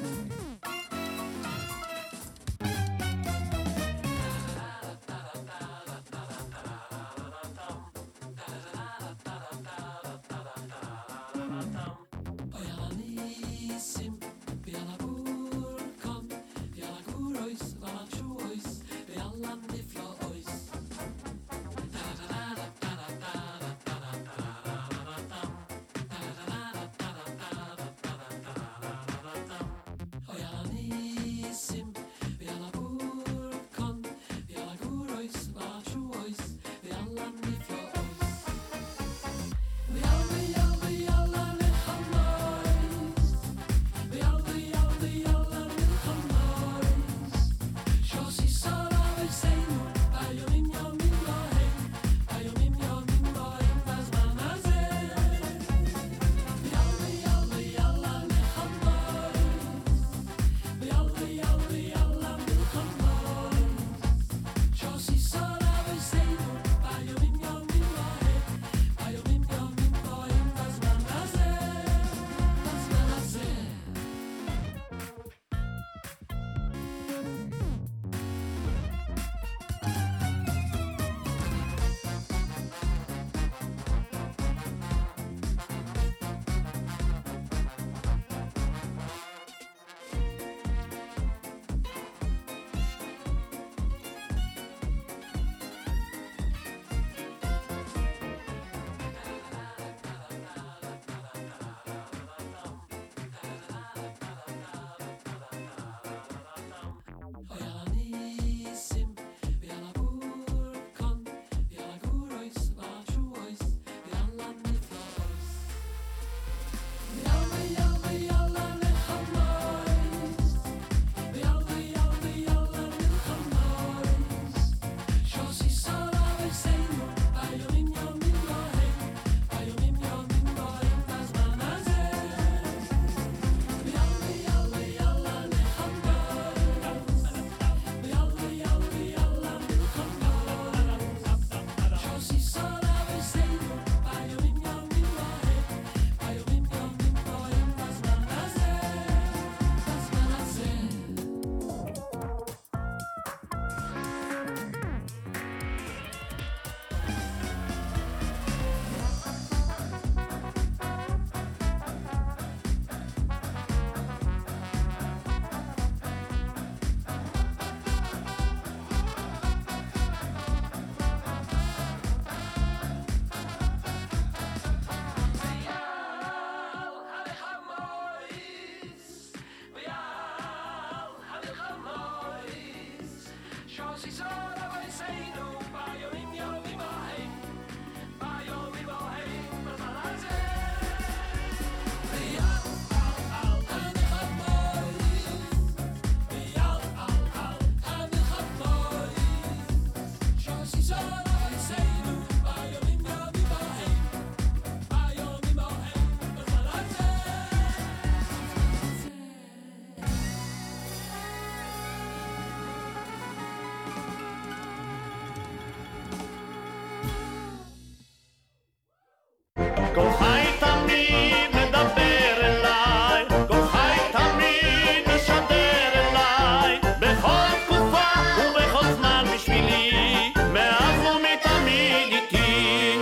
כל חי תמיד מדבר אליי, כל חי תמיד משדר אליי, בכל תקופה ובכל זמן בשבילי, מאז ומתמיד איתי,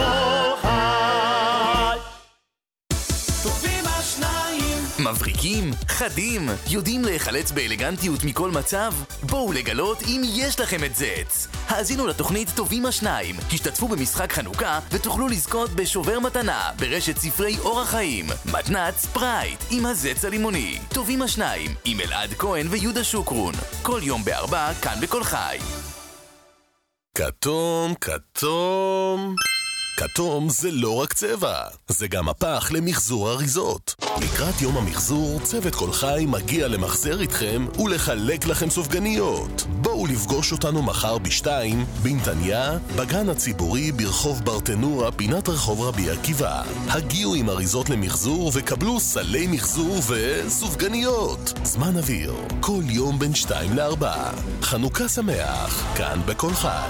כל חי. טובים השניים, מבריקים, חדים, יודעים להיחלץ באלגנטיות מכל מצב? בואו לגלות אם יש לכם את זץ. האזינו לתוכנית טובים השניים, השתתפו במשחק חנוכה ותוכלו לזכות בשובר מתנה ברשת ספרי אורח חיים, מתנת ספרייט עם הזץ הלימוני. טובים השניים עם אלעד כהן ויהודה שוקרון, כל יום בארבע כאן בכל חי. כתום, כתום. כתום זה לא רק צבע, זה גם הפח למחזור אריזות. לקראת יום המחזור, צוות כל חי מגיע למחזר איתכם ולחלק לכם סופגניות. בואו לפגוש אותנו מחר בשתיים, בנתניה, בגן הציבורי ברחוב ברטנורה, פינת רחוב רבי עקיבא. הגיעו עם אריזות למחזור וקבלו סלי מחזור וסופגניות. זמן אוויר, כל יום בין שתיים לארבע. חנוכה שמח, כאן בכל חי.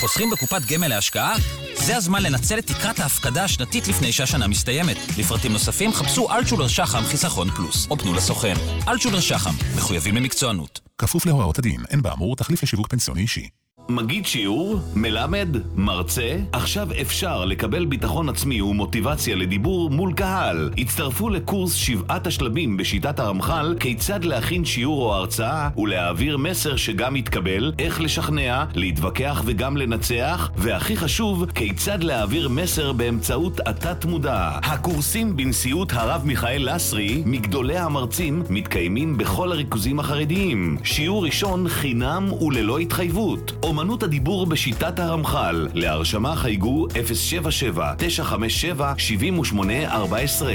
חוסכים בקופת גמל להשקעה? זה הזמן לנצל את תקרת ההפקדה השנתית לפני שהשנה מסתיימת. לפרטים נוספים חפשו אלטשולר שחם חיסכון פלוס, או פנו לסוכן. אלטשולר שחם, מחויבים למקצוענות. כפוף להוראות הדין, אין באמור תחליף לשיווק פנסיוני אישי. מגיד שיעור, מלמד, מרצה, עכשיו אפשר לקבל ביטחון עצמי ומוטיבציה לדיבור מול קהל. הצטרפו לקורס שבעת השלבים בשיטת הרמח"ל, כיצד להכין שיעור או הרצאה ולהעביר מסר שגם יתקבל, איך לשכנע, להתווכח וגם לנצח, והכי חשוב, כיצד להעביר מסר באמצעות התת מודע. הקורסים בנשיאות הרב מיכאל לסרי, מגדולי המרצים, מתקיימים בכל הריכוזים החרדיים. שיעור ראשון חינם וללא התחייבות. אומנות הדיבור בשיטת הרמח"ל. להרשמה חייגו אפס שבע שבע תשע חמש שבע שבע שמונה ארבע עשרה.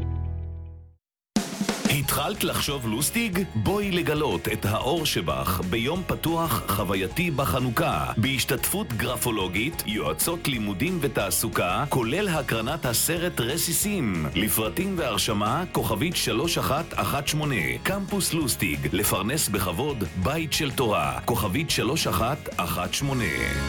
התחלת לחשוב לוסטיג? בואי לגלות את האור שבך ביום פתוח חווייתי בחנוכה, בהשתתפות גרפולוגית, יועצות לימודים ותעסוקה, כולל הקרנת הסרט רסיסים. לפרטים והרשמה, כוכבית שלוש אחת אחת שמונה. קמפוס לוסטיג, לפרנס בכבוד, בית של תורה, כוכבית שלוש אחת אחת שמונה.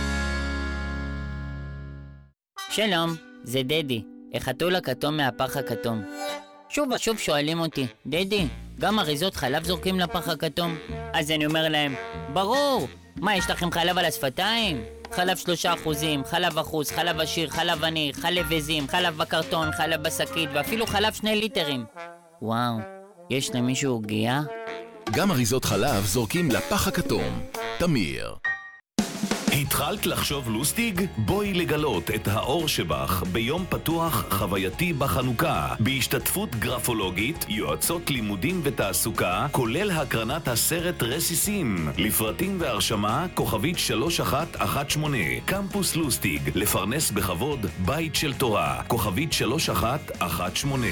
שלום, זה דדי, החתול הכתום מהפח הכתום. שוב ושוב שואלים אותי, דדי, גם אריזות חלב זורקים לפח הכתום? אז אני אומר להם, ברור! מה, יש לכם חלב על השפתיים? חלב שלושה אחוזים, חלב אחוז, חלב עשיר, חלב עני, חלב עזים, חלב בקרטון, חלב בשקית, ואפילו חלב שני ליטרים. וואו, יש למישהו עוגיה? גם אריזות חלב זורקים לפח הכתום. תמיר. התחלת לחשוב לוסטיג? בואי לגלות את האור שבך ביום פתוח חווייתי בחנוכה, בהשתתפות גרפולוגית, יועצות לימודים ותעסוקה, כולל הקרנת הסרט רסיסים. לפרטים והרשמה, כוכבית שלוש אחת אחת שמונה. קמפוס לוסטיג, לפרנס בכבוד, בית של תורה, כוכבית שלוש אחת אחת שמונה.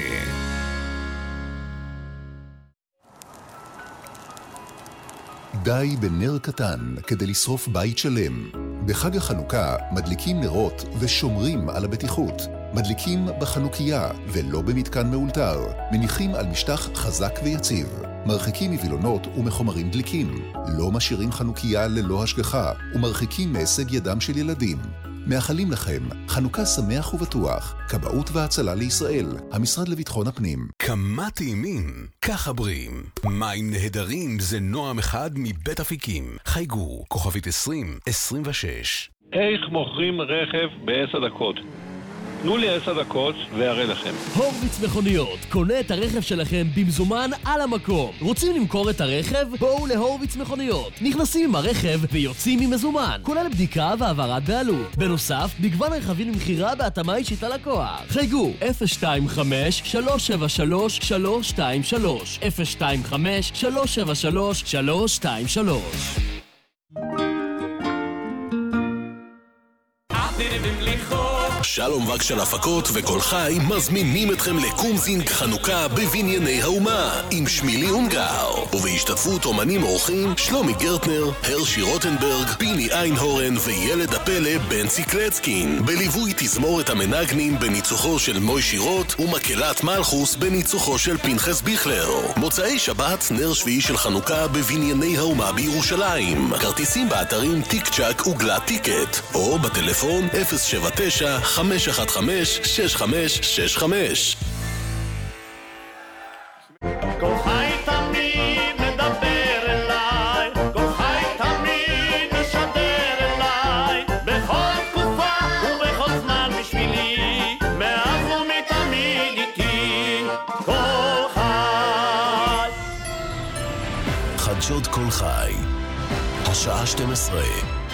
די בנר קטן כדי לשרוף בית שלם. בחג החנוכה מדליקים נרות ושומרים על הבטיחות. מדליקים בחנוכיה ולא במתקן מאולתר. מניחים על משטח חזק ויציב. מרחיקים מווילונות ומחומרים דליקים. לא משאירים חנוכיה ללא השגחה ומרחיקים מהישג ידם של ילדים. מאחלים לכם חנוכה שמח ובטוח. כבאות והצלה לישראל, המשרד לביטחון הפנים. כמה טעימים, ככה בריאים. מים נהדרים זה נועם אחד מבית אפיקים. חייגו, כוכבית עשרים עשרים ושש. איך מוכרים רכב בעשר דקות? תנו לי עשר דקות והראה לכם. הורוביץ מכוניות, קונה את הרכב שלכם במזומן על המקום. רוצים למכור את הרכב? בואו להורוביץ מכוניות. נכנסים עם הרכב ויוצאים עם מזומן, כולל בדיקה והעברת בעלות. בנוסף, מגוון רכבים למכירה בהתאמה אישית ללקוח. חייגו אפס שתיים חמש שלוש שבע שלוש שלוש שתיים שלוש אפס שתיים חמש שלוש שבע שלוש שלוש שתיים שלוש. שלום וק של הפקות וכל חי מזמינים אתכם לקומזינג חנוכה בבנייני האומה עם שמילי הונגר ובהשתתפות אומנים אורחים שלומי גרטנר, הרשי רוטנברג, פיני איינהורן וילד הפלא בנצי קלצקין, בליווי תזמורת המנגנים בניצוחו של מוי שירות ומקהלת מלכוס בניצוחו של פנחס ביכלר. מוצאי שבת נר שביעי של חנוכה בבנייני האומה בירושלים. כרטיסים באתרים טיק צ'ק וגלת טיקט או בטלפון אפס שבע תשע חמש אחת חמש שש חמש שש חמש. כל חי תמיד מדבר אליי, כל חי תמיד משדר אליי, בכל תקופה ובכל זמן בשבילי, מאז ומתמיד איתי, כל חי. חדשות כל חי, השעה שתים עשרה.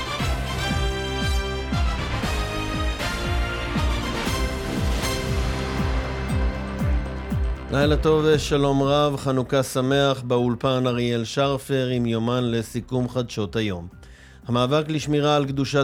לילה טוב ושלום רב, חנוכה שמח, באולפן אריאל שרפר עם יומן לסיכום חדשות היום. המאבק לשמירה על קדושת